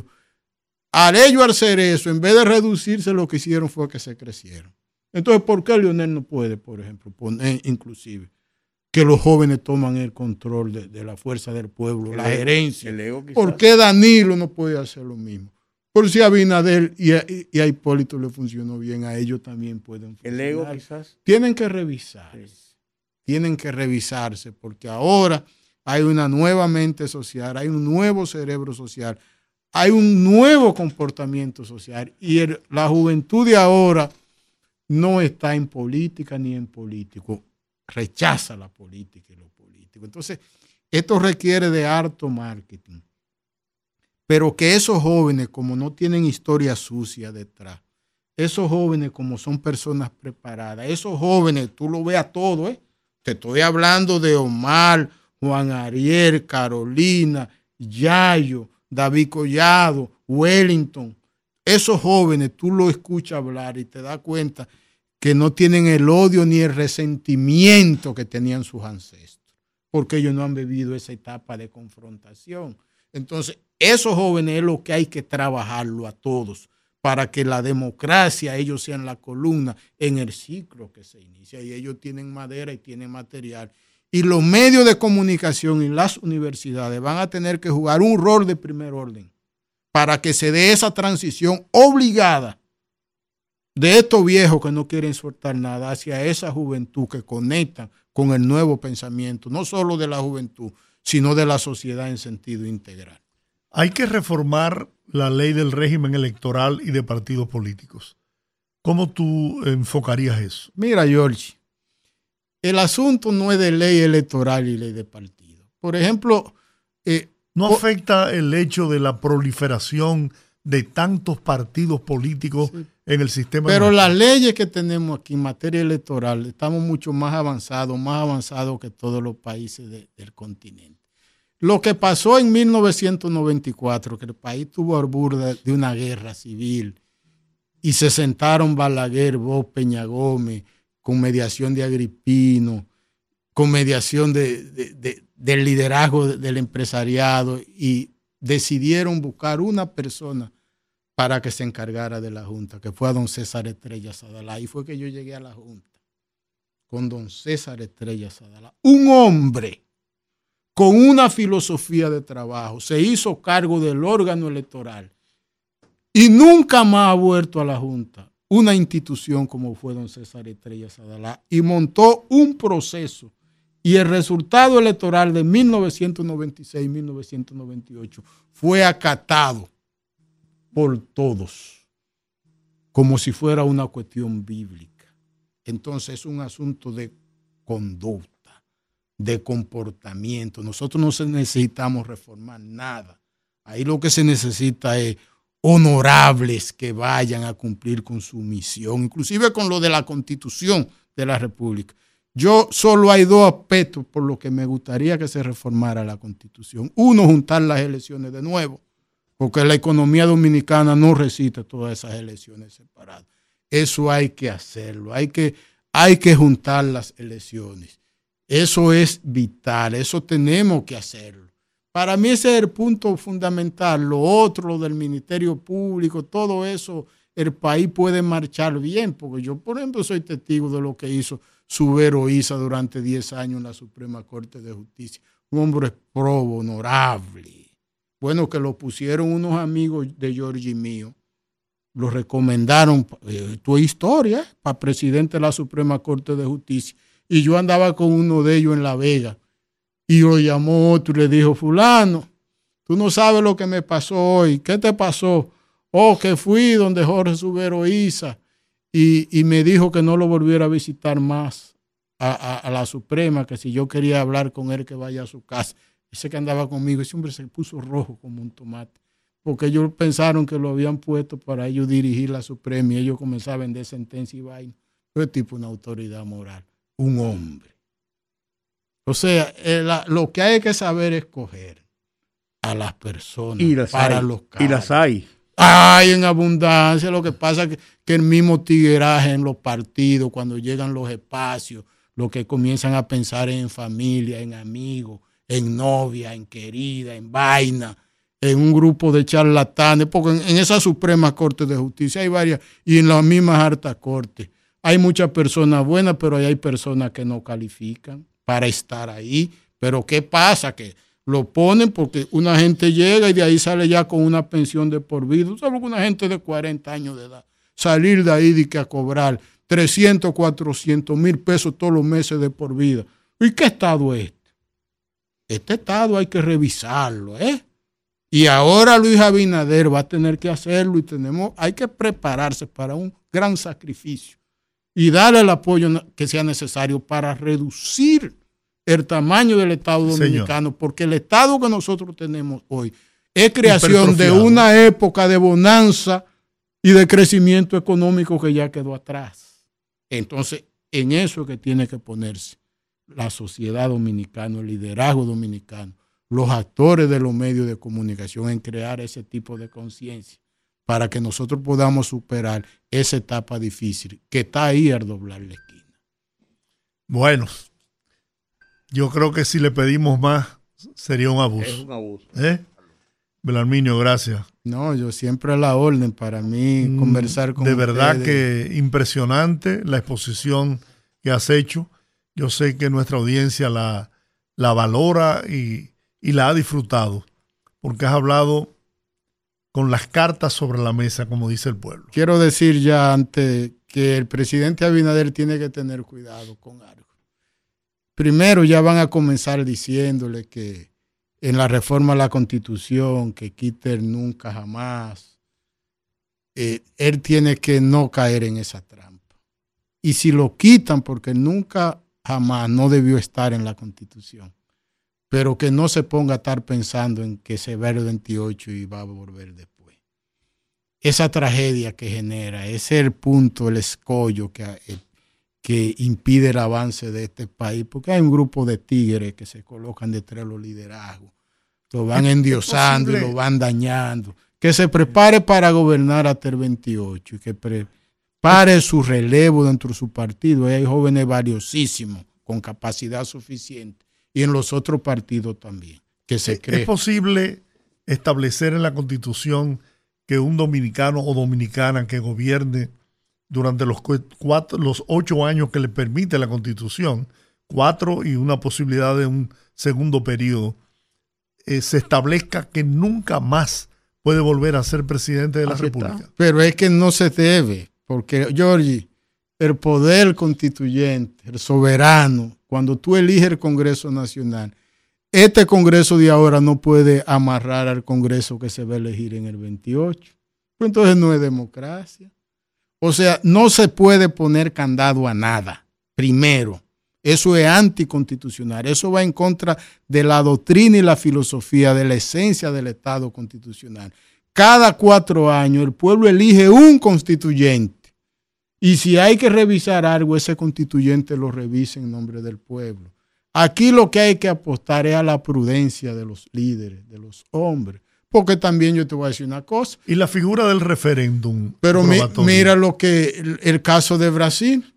Al ellos hacer eso, en vez de reducirse, lo que hicieron fue que se crecieron. Entonces, ¿por qué Leonel no puede, por ejemplo, poner inclusive que los jóvenes toman el control de, de la fuerza del pueblo, el la ego, gerencia? El ego, ¿por qué Danilo no puede hacer lo mismo? Por si a Abinader y a, y a Hipólito le funcionó bien, a ellos también pueden funcionar. El ego quizás. Tienen que revisar, sí. tienen que revisarse, porque ahora hay una nueva mente social, hay un nuevo cerebro social, hay un nuevo comportamiento social y el, la juventud de ahora no está en política ni en político, rechaza la política y lo político. Entonces, esto requiere de harto marketing, pero que esos jóvenes, como no tienen historia sucia detrás, esos jóvenes como son personas preparadas, esos jóvenes, tú lo veas todo, ¿eh? Te estoy hablando de Omar, Juan Ariel, Carolina, Yayo, David Collado, Wellington. Esos jóvenes, tú lo escuchas hablar y te das cuenta que no tienen el odio ni el resentimiento que tenían sus ancestros, porque ellos no han vivido esa etapa de confrontación. Entonces, esos jóvenes es lo que hay que trabajarlo a todos para que la democracia, ellos sean la columna en el ciclo que se inicia. Y ellos tienen madera y tienen material. Y los medios de comunicación y las universidades van a tener que jugar un rol de primer orden para que se dé esa transición obligada de estos viejos que no quieren soltar nada hacia esa juventud que conecta con el nuevo pensamiento, no solo de la juventud, sino de la sociedad en sentido integral. Hay que reformar la ley del régimen electoral y de partidos políticos. ¿Cómo tú enfocarías eso? Mira, George, el asunto no es de ley electoral y ley de partido. Por ejemplo, eh, ¿no afecta el hecho de la proliferación de tantos partidos políticos sí, en el sistema? Pero las leyes que tenemos aquí en materia electoral, estamos mucho más avanzados, más avanzados que todos los países de, del continente. Lo que pasó en mil novecientos noventa y cuatro, que el país tuvo al borde de una guerra civil y se sentaron Balaguer, Bosch, Peña Gómez, con mediación de Agripino, con mediación de, de, de, del liderazgo del empresariado, y decidieron buscar una persona para que se encargara de la Junta, que fue a don César Estrella Sadalá. Y fue que yo llegué a la Junta con don César Estrella Sadalá, un hombre con una filosofía de trabajo, se hizo cargo del órgano electoral y nunca más ha vuelto a la Junta una institución como fue don César Estrella Sadalá, y montó un proceso, y el resultado electoral de mil novecientos noventa y seis a mil novecientos noventa y ocho fue acatado por todos como si fuera una cuestión bíblica. Entonces es un asunto de conducta, de comportamiento. Nosotros no necesitamos reformar nada. Ahí lo que se necesita es honorables que vayan a cumplir con su misión, inclusive con lo de la Constitución de la República. Yo solo hay dos aspectos por los que me gustaría que se reformara la Constitución. Uno, juntar las elecciones de nuevo, porque la economía dominicana no resiste todas esas elecciones separadas. Eso hay que hacerlo, hay que, hay que juntar las elecciones. Eso es vital, eso tenemos que hacerlo. Para mí ese es el punto fundamental. Lo otro, lo del Ministerio Público, todo eso, el país puede marchar bien, porque yo, por ejemplo, soy testigo de lo que hizo Subero Isa durante diez años en la Suprema Corte de Justicia. Un hombre probo, honorable. Bueno, que lo pusieron unos amigos de Georgie mío, lo recomendaron, eh, tu historia, para presidente de la Suprema Corte de Justicia. Y yo andaba con uno de ellos en La Vega. Y lo llamó otro y le dijo, fulano, tú no sabes lo que me pasó hoy. ¿Qué te pasó? Oh, que fui donde Jorge Subero Isa y, y me dijo que no lo volviera a visitar más a, a, a la Suprema, que si yo quería hablar con él, que vaya a su casa. Ese que andaba conmigo, ese hombre se puso rojo como un tomate, porque ellos pensaron que lo habían puesto para ellos dirigir la Suprema y ellos comenzaban a vender sentencia y vaina. Ese tipo una autoridad moral, un hombre. O sea, el, lo que hay que saber es escoger a las personas y las para hay, los cargos. Y las hay. Hay en abundancia. Lo que pasa es que, que el mismo tigueraje en los partidos, cuando llegan los espacios, lo que comienzan a pensar en familia, en amigos, en novia, en querida, en vaina, en un grupo de charlatanes, porque en, en esa Suprema Corte de Justicia hay varias, y en las mismas altas cortes. Hay muchas personas buenas, pero hay personas que no califican para estar ahí. Pero ¿qué pasa? Que lo ponen porque una gente llega y de ahí sale ya con una pensión de por vida. ¿Sabes que una gente de cuarenta años de edad salir de ahí de que a cobrar trescientos, cuatrocientos mil pesos todos los meses de por vida? ¿Y qué estado es este? Este estado hay que revisarlo, ¿eh? Y ahora Luis Abinader va a tener que hacerlo y tenemos, hay que prepararse para un gran sacrificio y darle el apoyo que sea necesario para reducir el tamaño del Estado dominicano, señor, porque el Estado que nosotros tenemos hoy es creación de una época de bonanza y de crecimiento económico que ya quedó atrás. Entonces, en eso es que tiene que ponerse la sociedad dominicana, el liderazgo dominicano, los actores de los medios de comunicación, en crear ese tipo de conciencia para que nosotros podamos superar esa etapa difícil que está ahí al doblar la esquina. Bueno, yo creo que si le pedimos más sería un abuso. Es un abuso. ¿Eh? Belarminio, gracias. No, yo siempre a la orden para mí mm, conversar con De verdad ustedes. Que impresionante la exposición que has hecho. Yo sé que nuestra audiencia la, la valora y, y la ha disfrutado, porque has hablado con las cartas sobre la mesa, como dice el pueblo. Quiero decir ya antes que el presidente Abinader tiene que tener cuidado con algo. Primero ya van a comenzar diciéndole que en la reforma a la Constitución, que quite el nunca jamás, eh, él tiene que no caer en esa trampa. Y si lo quitan, porque nunca jamás no debió estar en la Constitución, pero que no se ponga a estar pensando en que se va el veintiocho y va a volver después. Esa tragedia que genera, ese es el punto, el escollo que, que impide el avance de este país, porque hay un grupo de tigres que se colocan detrás de los liderazgos, lo van endiosando y lo van dañando. Que se prepare para gobernar hasta el veintiocho y que prepare su relevo dentro de su partido. Hay jóvenes valiosísimos con capacidad suficiente. Y en los otros partidos también, que se cree. ¿Es posible establecer en la Constitución que un dominicano o dominicana que gobierne durante los, cuatro, los ocho años que le permite la Constitución cuatro y una posibilidad de un segundo periodo, eh, se establezca que nunca más puede volver a ser presidente de la Así República. está. Pero es que no se debe, porque, Georgie, el poder constituyente, el soberano, cuando tú eliges el Congreso Nacional, este Congreso de ahora no puede amarrar al Congreso que se va a elegir en el veintiocho. Pues entonces no es democracia. O sea, no se puede poner candado a nada. Primero, eso es anticonstitucional. Eso va en contra de la doctrina y la filosofía, de la esencia del Estado constitucional. Cada cuatro años el pueblo elige un constituyente. Y si hay que revisar algo, ese constituyente lo revisa en nombre del pueblo. Aquí lo que hay que apostar es a la prudencia de los líderes, de los hombres. Porque también yo te voy a decir una cosa. Y la figura del referéndum. Pero mi, mira lo que el, el caso de Brasil.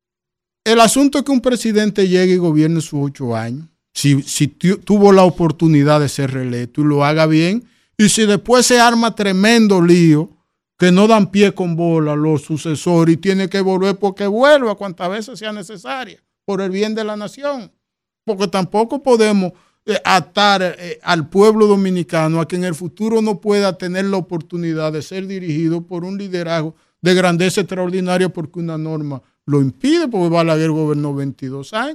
El asunto es que un presidente llegue y gobierne sus ocho años. Si, si tu, tuvo la oportunidad de ser reelecto y lo haga bien. Y si después se arma tremendo lío, que no dan pie con bola los sucesores y tiene que volver porque vuelva cuantas veces sea necesaria, por el bien de la nación. Porque tampoco podemos eh, atar eh, al pueblo dominicano a que en el futuro no pueda tener la oportunidad de ser dirigido por un liderazgo de grandeza extraordinaria porque una norma lo impide, porque Balaguer gobernó veintidós años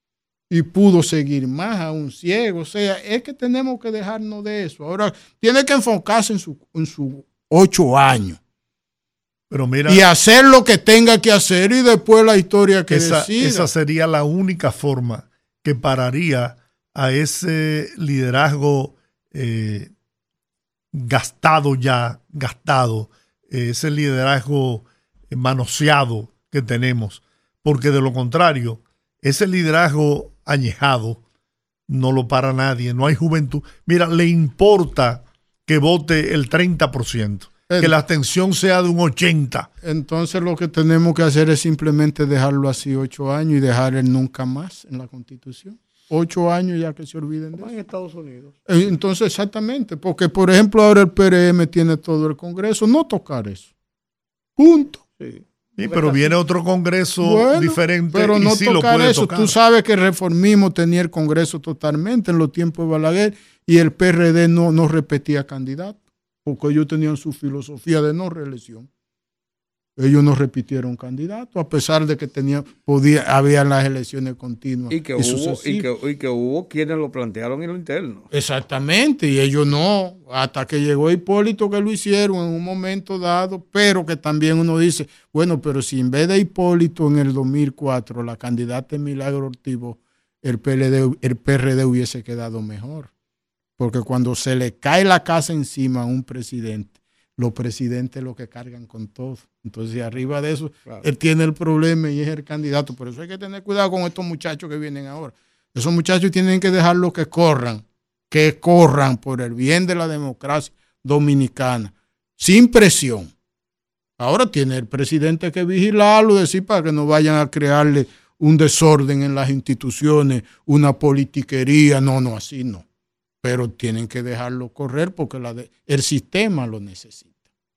y pudo seguir más a un ciego. O sea, es que tenemos que dejarnos de eso. Ahora, tiene que enfocarse en sus en su ocho años. Pero mira, y hacer lo que tenga que hacer y después la historia que esa, decida. Esa sería la única forma que pararía a ese liderazgo eh, gastado ya, gastado, eh, ese liderazgo manoseado que tenemos, porque de lo contrario, ese liderazgo añejado no lo para nadie, no hay juventud. Mira, le importa que vote el treinta por ciento, el, que la abstención sea de un ochenta por ciento. Entonces lo que tenemos que hacer es simplemente dejarlo así ocho años y dejar el nunca más en la Constitución. Ocho años ya que se olviden de eso. En Estados Unidos. Entonces, exactamente, porque por ejemplo ahora el P R M tiene todo el Congreso, no tocar eso. Punto. Sí. Sí, pero viene otro Congreso bueno, diferente pero y no sí tocar lo puede eso. tocar. Tú sabes que el reformismo tenía el Congreso totalmente en los tiempos de Balaguer y el P R D no, no repetía candidato porque ellos tenían su filosofía de no reelección. Ellos no repitieron candidato a pesar de que tenía, podía, había las elecciones continuas. Y que, y, hubo, y, que, y que hubo quienes lo plantearon en lo interno. Exactamente, y ellos no, hasta que llegó Hipólito que lo hicieron en un momento dado, pero que también uno dice, bueno, pero si en vez de Hipólito en el dos mil cuatro la candidata es Milagro Ortiz, el P L D, el P R D hubiese quedado mejor. Porque cuando se le cae la casa encima a un presidente, los presidentes lo que cargan con todo. Entonces, arriba de eso, claro, él tiene el problema y es el candidato. Por eso hay que tener cuidado con estos muchachos que vienen ahora. Esos muchachos tienen que dejarlos que corran, que corran por el bien de la democracia dominicana, sin presión. Ahora tiene el presidente que vigilarlo, decir para que no vayan a crearle un desorden en las instituciones, una politiquería. No, no, así no. Pero tienen que dejarlo correr porque la de, el sistema lo necesita.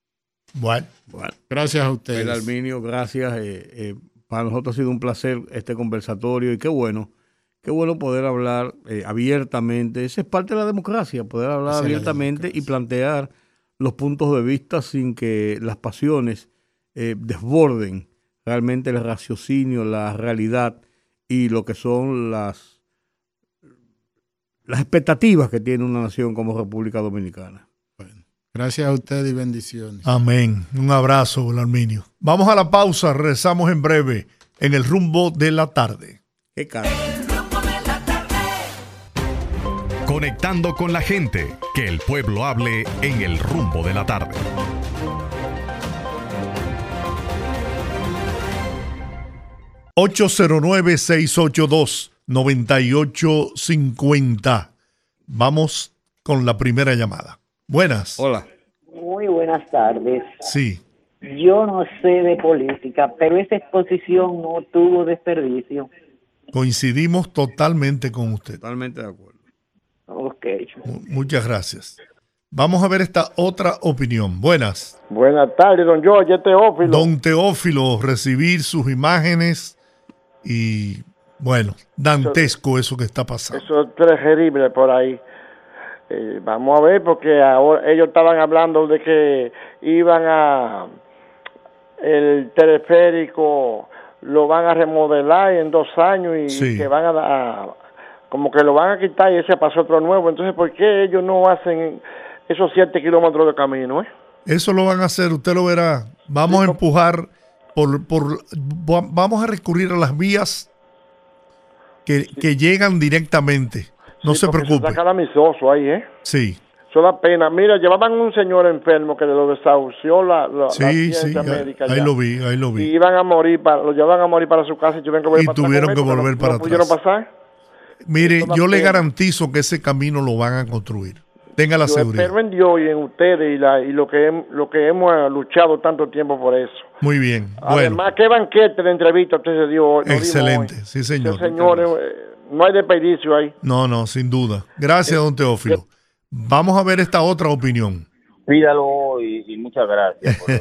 Bueno, bueno, gracias a ustedes. Arminio, gracias. Eh, eh, para nosotros ha sido un placer este conversatorio y qué bueno, qué bueno poder hablar eh, abiertamente. Esa es parte de la democracia, poder hablar Esa abiertamente y plantear los puntos de vista sin que las pasiones eh, desborden realmente el raciocinio, la realidad y lo que son las las expectativas que tiene una nación como República Dominicana. Bueno, gracias a usted y bendiciones. Amén. Un abrazo, Arminio. Vamos a la pausa, regresamos en breve en el rumbo de la tarde. Qué caro. El rumbo de la tarde. Conectando con la gente, que el pueblo hable en el rumbo de la tarde. ocho cero nueve, seis ocho dos, nueve ocho cinco cero. Vamos con la primera llamada. Buenas. Hola. Muy buenas tardes. Sí. Yo no sé de política, pero esa exposición no tuvo desperdicio. Coincidimos totalmente con usted. Totalmente de acuerdo. Ok. M- muchas gracias. Vamos a ver esta otra opinión. Buenas. Buenas tardes, don George, Teófilo. Don Teófilo, recibir sus imágenes y Bueno, dantesco eso, eso que está pasando. Eso es terrible por ahí. Eh, vamos a ver, porque ahora ellos estaban hablando de que iban a... El teleférico lo van a remodelar en dos años y sí. que van a, a... Como que lo van a quitar y ese pasó otro nuevo. Entonces, ¿por qué ellos no hacen esos siete kilómetros de camino, eh? Eso lo van a hacer, usted lo verá. Vamos a empujar, por, por vamos a recurrir a las vías que, sí. que llegan directamente. No sí, se preocupe. Se saca amistoso ahí, ¿eh? Sí. Eso da pena. Mira, llevaban un señor enfermo que lo desahució la, la, sí, la ciencia sí, médica. Ahí ya. lo vi, ahí lo vi. Y iban a morir, para, lo llevaban a morir para su casa y tuvieron que volver, y para, tuvieron que volver no, para no atrás. pudieron pasar. Mire, yo le garantizo que ese camino lo van a construir. Tenga la yo seguridad. Espero en Dios y en ustedes y, la, y lo que lo que hemos luchado tanto tiempo por eso. Muy bien. Además, bueno. qué banquete de entrevista usted se dio hoy. Excelente, sí señor. Sí, señores, eh, no hay desperdicio ahí. No, no, sin duda. Gracias, don Teófilo. Vamos a ver esta otra opinión. Pídalo y, y muchas gracias por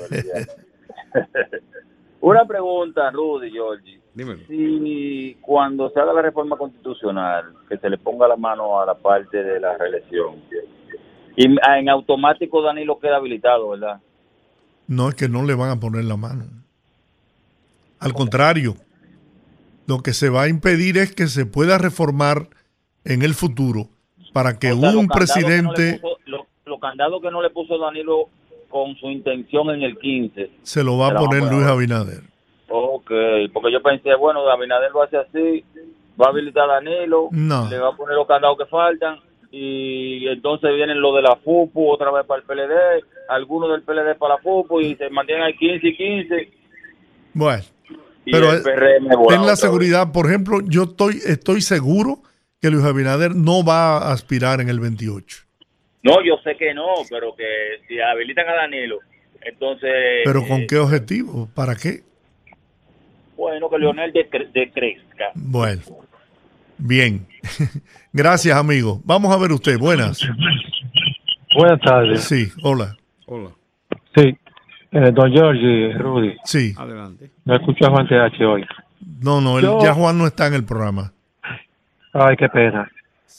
Una pregunta, Rudy, Georgie. Dímelo. Si cuando se haga la reforma constitucional, que se le ponga la mano a la parte de la reelección, y en automático Danilo queda habilitado, ¿verdad? No, es que no le van a poner la mano. Al contrario, lo que se va a impedir es que se pueda reformar en el futuro para que o sea, un presidente... Los no lo, lo candados que no le puso Danilo con su intención en el quince. Se lo va a poner Luis Abinader. Ok, porque yo pensé, bueno, Abinader lo hace así, va a habilitar a Danilo, no. le va a poner los candados que faltan, y entonces vienen los de la F U P U otra vez para el P L D, algunos del P L D para la F U P U, y se mantienen ahí quince y quince. Bueno, y pero ten la seguridad, vez. Por ejemplo, yo estoy, estoy seguro que Luis Abinader no va a aspirar en el veintiocho. No, yo sé que no, pero que si habilitan a Danilo, entonces... ¿Pero con eh, qué objetivo? ¿Para qué? Bueno, que Leonel decre- decrezca. Bueno, bien. Gracias, amigo. Vamos a ver usted. Buenas. Buenas tardes. Sí, hola. Hola. Sí, eh, don Georgie, Rudy. Sí. Adelante. No escucho a Juan T H hoy. No, no, Yo... el, ya Juan no está en el programa. Ay, qué pena.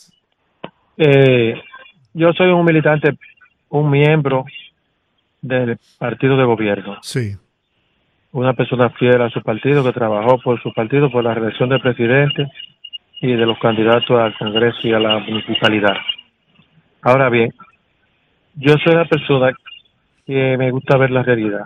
Eh, yo soy un militante, un miembro del partido de gobierno. Sí. Una persona fiel a su partido, que trabajó por su partido, por la reelección del presidente y de los candidatos al Congreso y a la municipalidad. Ahora bien, yo soy una persona que me gusta ver la realidad.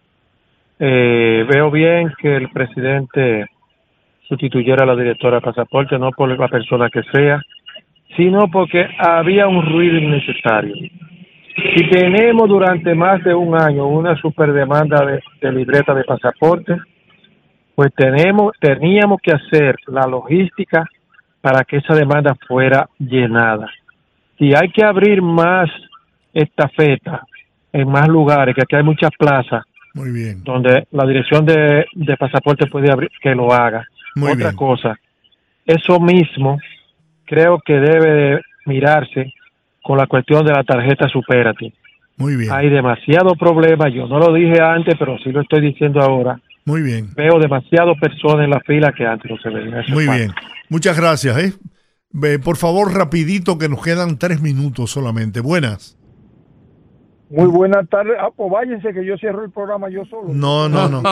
Eh, veo bien que el presidente sustituyera a la directora de pasaporte, no por la persona que sea, sino porque había un ruido innecesario. Si tenemos durante más de un año una superdemanda de, de libreta de pasaporte, pues tenemos, teníamos que hacer la logística para que esa demanda fuera llenada. Si hay que abrir más estafeta en más lugares, que aquí hay muchas plazas, muy bien, donde la dirección de, de pasaporte puede abrir, que lo haga. Muy Otra bien. cosa, eso mismo creo que debe de mirarse con la cuestión de la tarjeta Supérate. Muy bien. Hay demasiado problema, yo no lo dije antes, pero sí lo estoy diciendo ahora. Muy bien. Veo demasiado personas en la fila que antes no se veían. Muy bien. Muchas gracias. ¿eh? Ve, por favor, rapidito, que nos quedan tres minutos solamente. Buenas. Muy buenas tardes. Ah, pues váyanse que yo cierro el programa yo solo. No, no, no.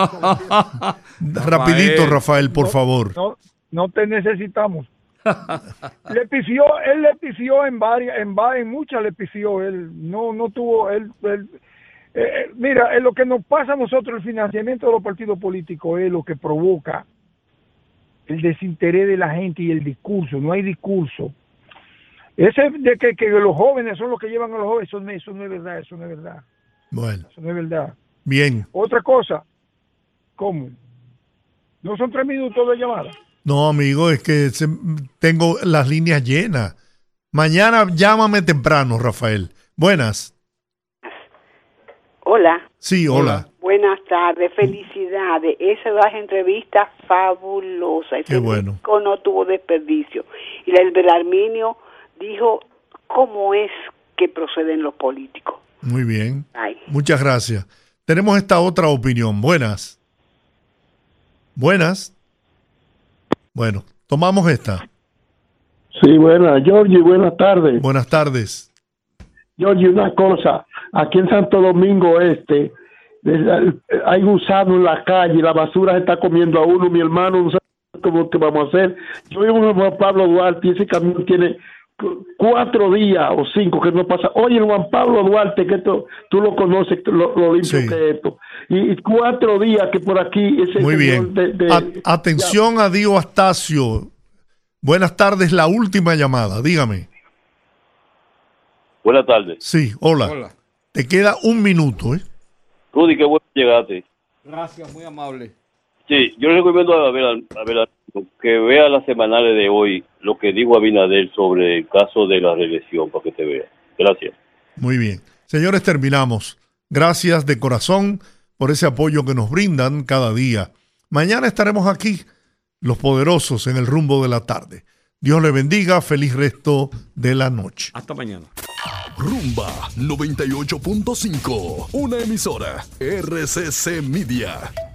Rapidito, Rafael, por no, favor. No, no te necesitamos. Le pifió, él le pifió en varias, en, en muchas le pifió, él no, no tuvo, él, él eh, mira, es lo que nos pasa a nosotros, el financiamiento de los partidos políticos es lo que provoca el desinterés de la gente y el discurso, no hay discurso. Ese de que, que los jóvenes son los que llevan a los jóvenes, eso no, eso no es verdad, eso no es verdad. Bueno. Eso no es verdad. Bien. Otra cosa, ¿cómo? ¿No son tres minutos de llamada? No, amigo, es que se, tengo las líneas llenas. Mañana llámame temprano, Rafael. Buenas. Hola. Sí, hola. Buenas tardes, felicidades. Esas dos entrevistas fabulosas. Qué bueno. Ese no tuvo desperdicio. Y el Belarminio dijo cómo es que proceden los políticos. Muy bien. Ay. Muchas gracias. Tenemos esta otra opinión. Buenas. Buenas. Bueno, Tomamos esta. Sí, buenas, Georgie, buenas tardes. Buenas tardes. Georgie, una cosa, aquí en Santo Domingo Este, hay gusano en la calle, la basura se está comiendo a uno, mi hermano, no sabe cómo que vamos a hacer. Yo vivo en Juan Pablo Duarte y ese camión tiene cuatro días o cinco que no pasa. Oye, en Juan Pablo Duarte, que esto, tú lo conoces, lo, lo limpio sí. que es esto. Y, y cuatro días que por aquí... Ese Muy bien. De, de, a, atención ya. a Dio Astacio. Buenas tardes, la última llamada, dígame. Buenas tardes. Sí, hola. hola. Te queda un minuto, ¿eh? Rudy, qué bueno que llegaste. Gracias, muy amable. Sí, yo le recomiendo a ver, a ver que vea las semanales de hoy lo que dijo Abinader sobre el caso de la reelección, para que te vea. Gracias. Muy bien. Señores, terminamos. Gracias de corazón por ese apoyo que nos brindan cada día. Mañana estaremos aquí, los poderosos, en el rumbo de la tarde. Dios le bendiga. Feliz resto de la noche. Hasta mañana. Rumba noventa y ocho punto cinco, una emisora R C C Media.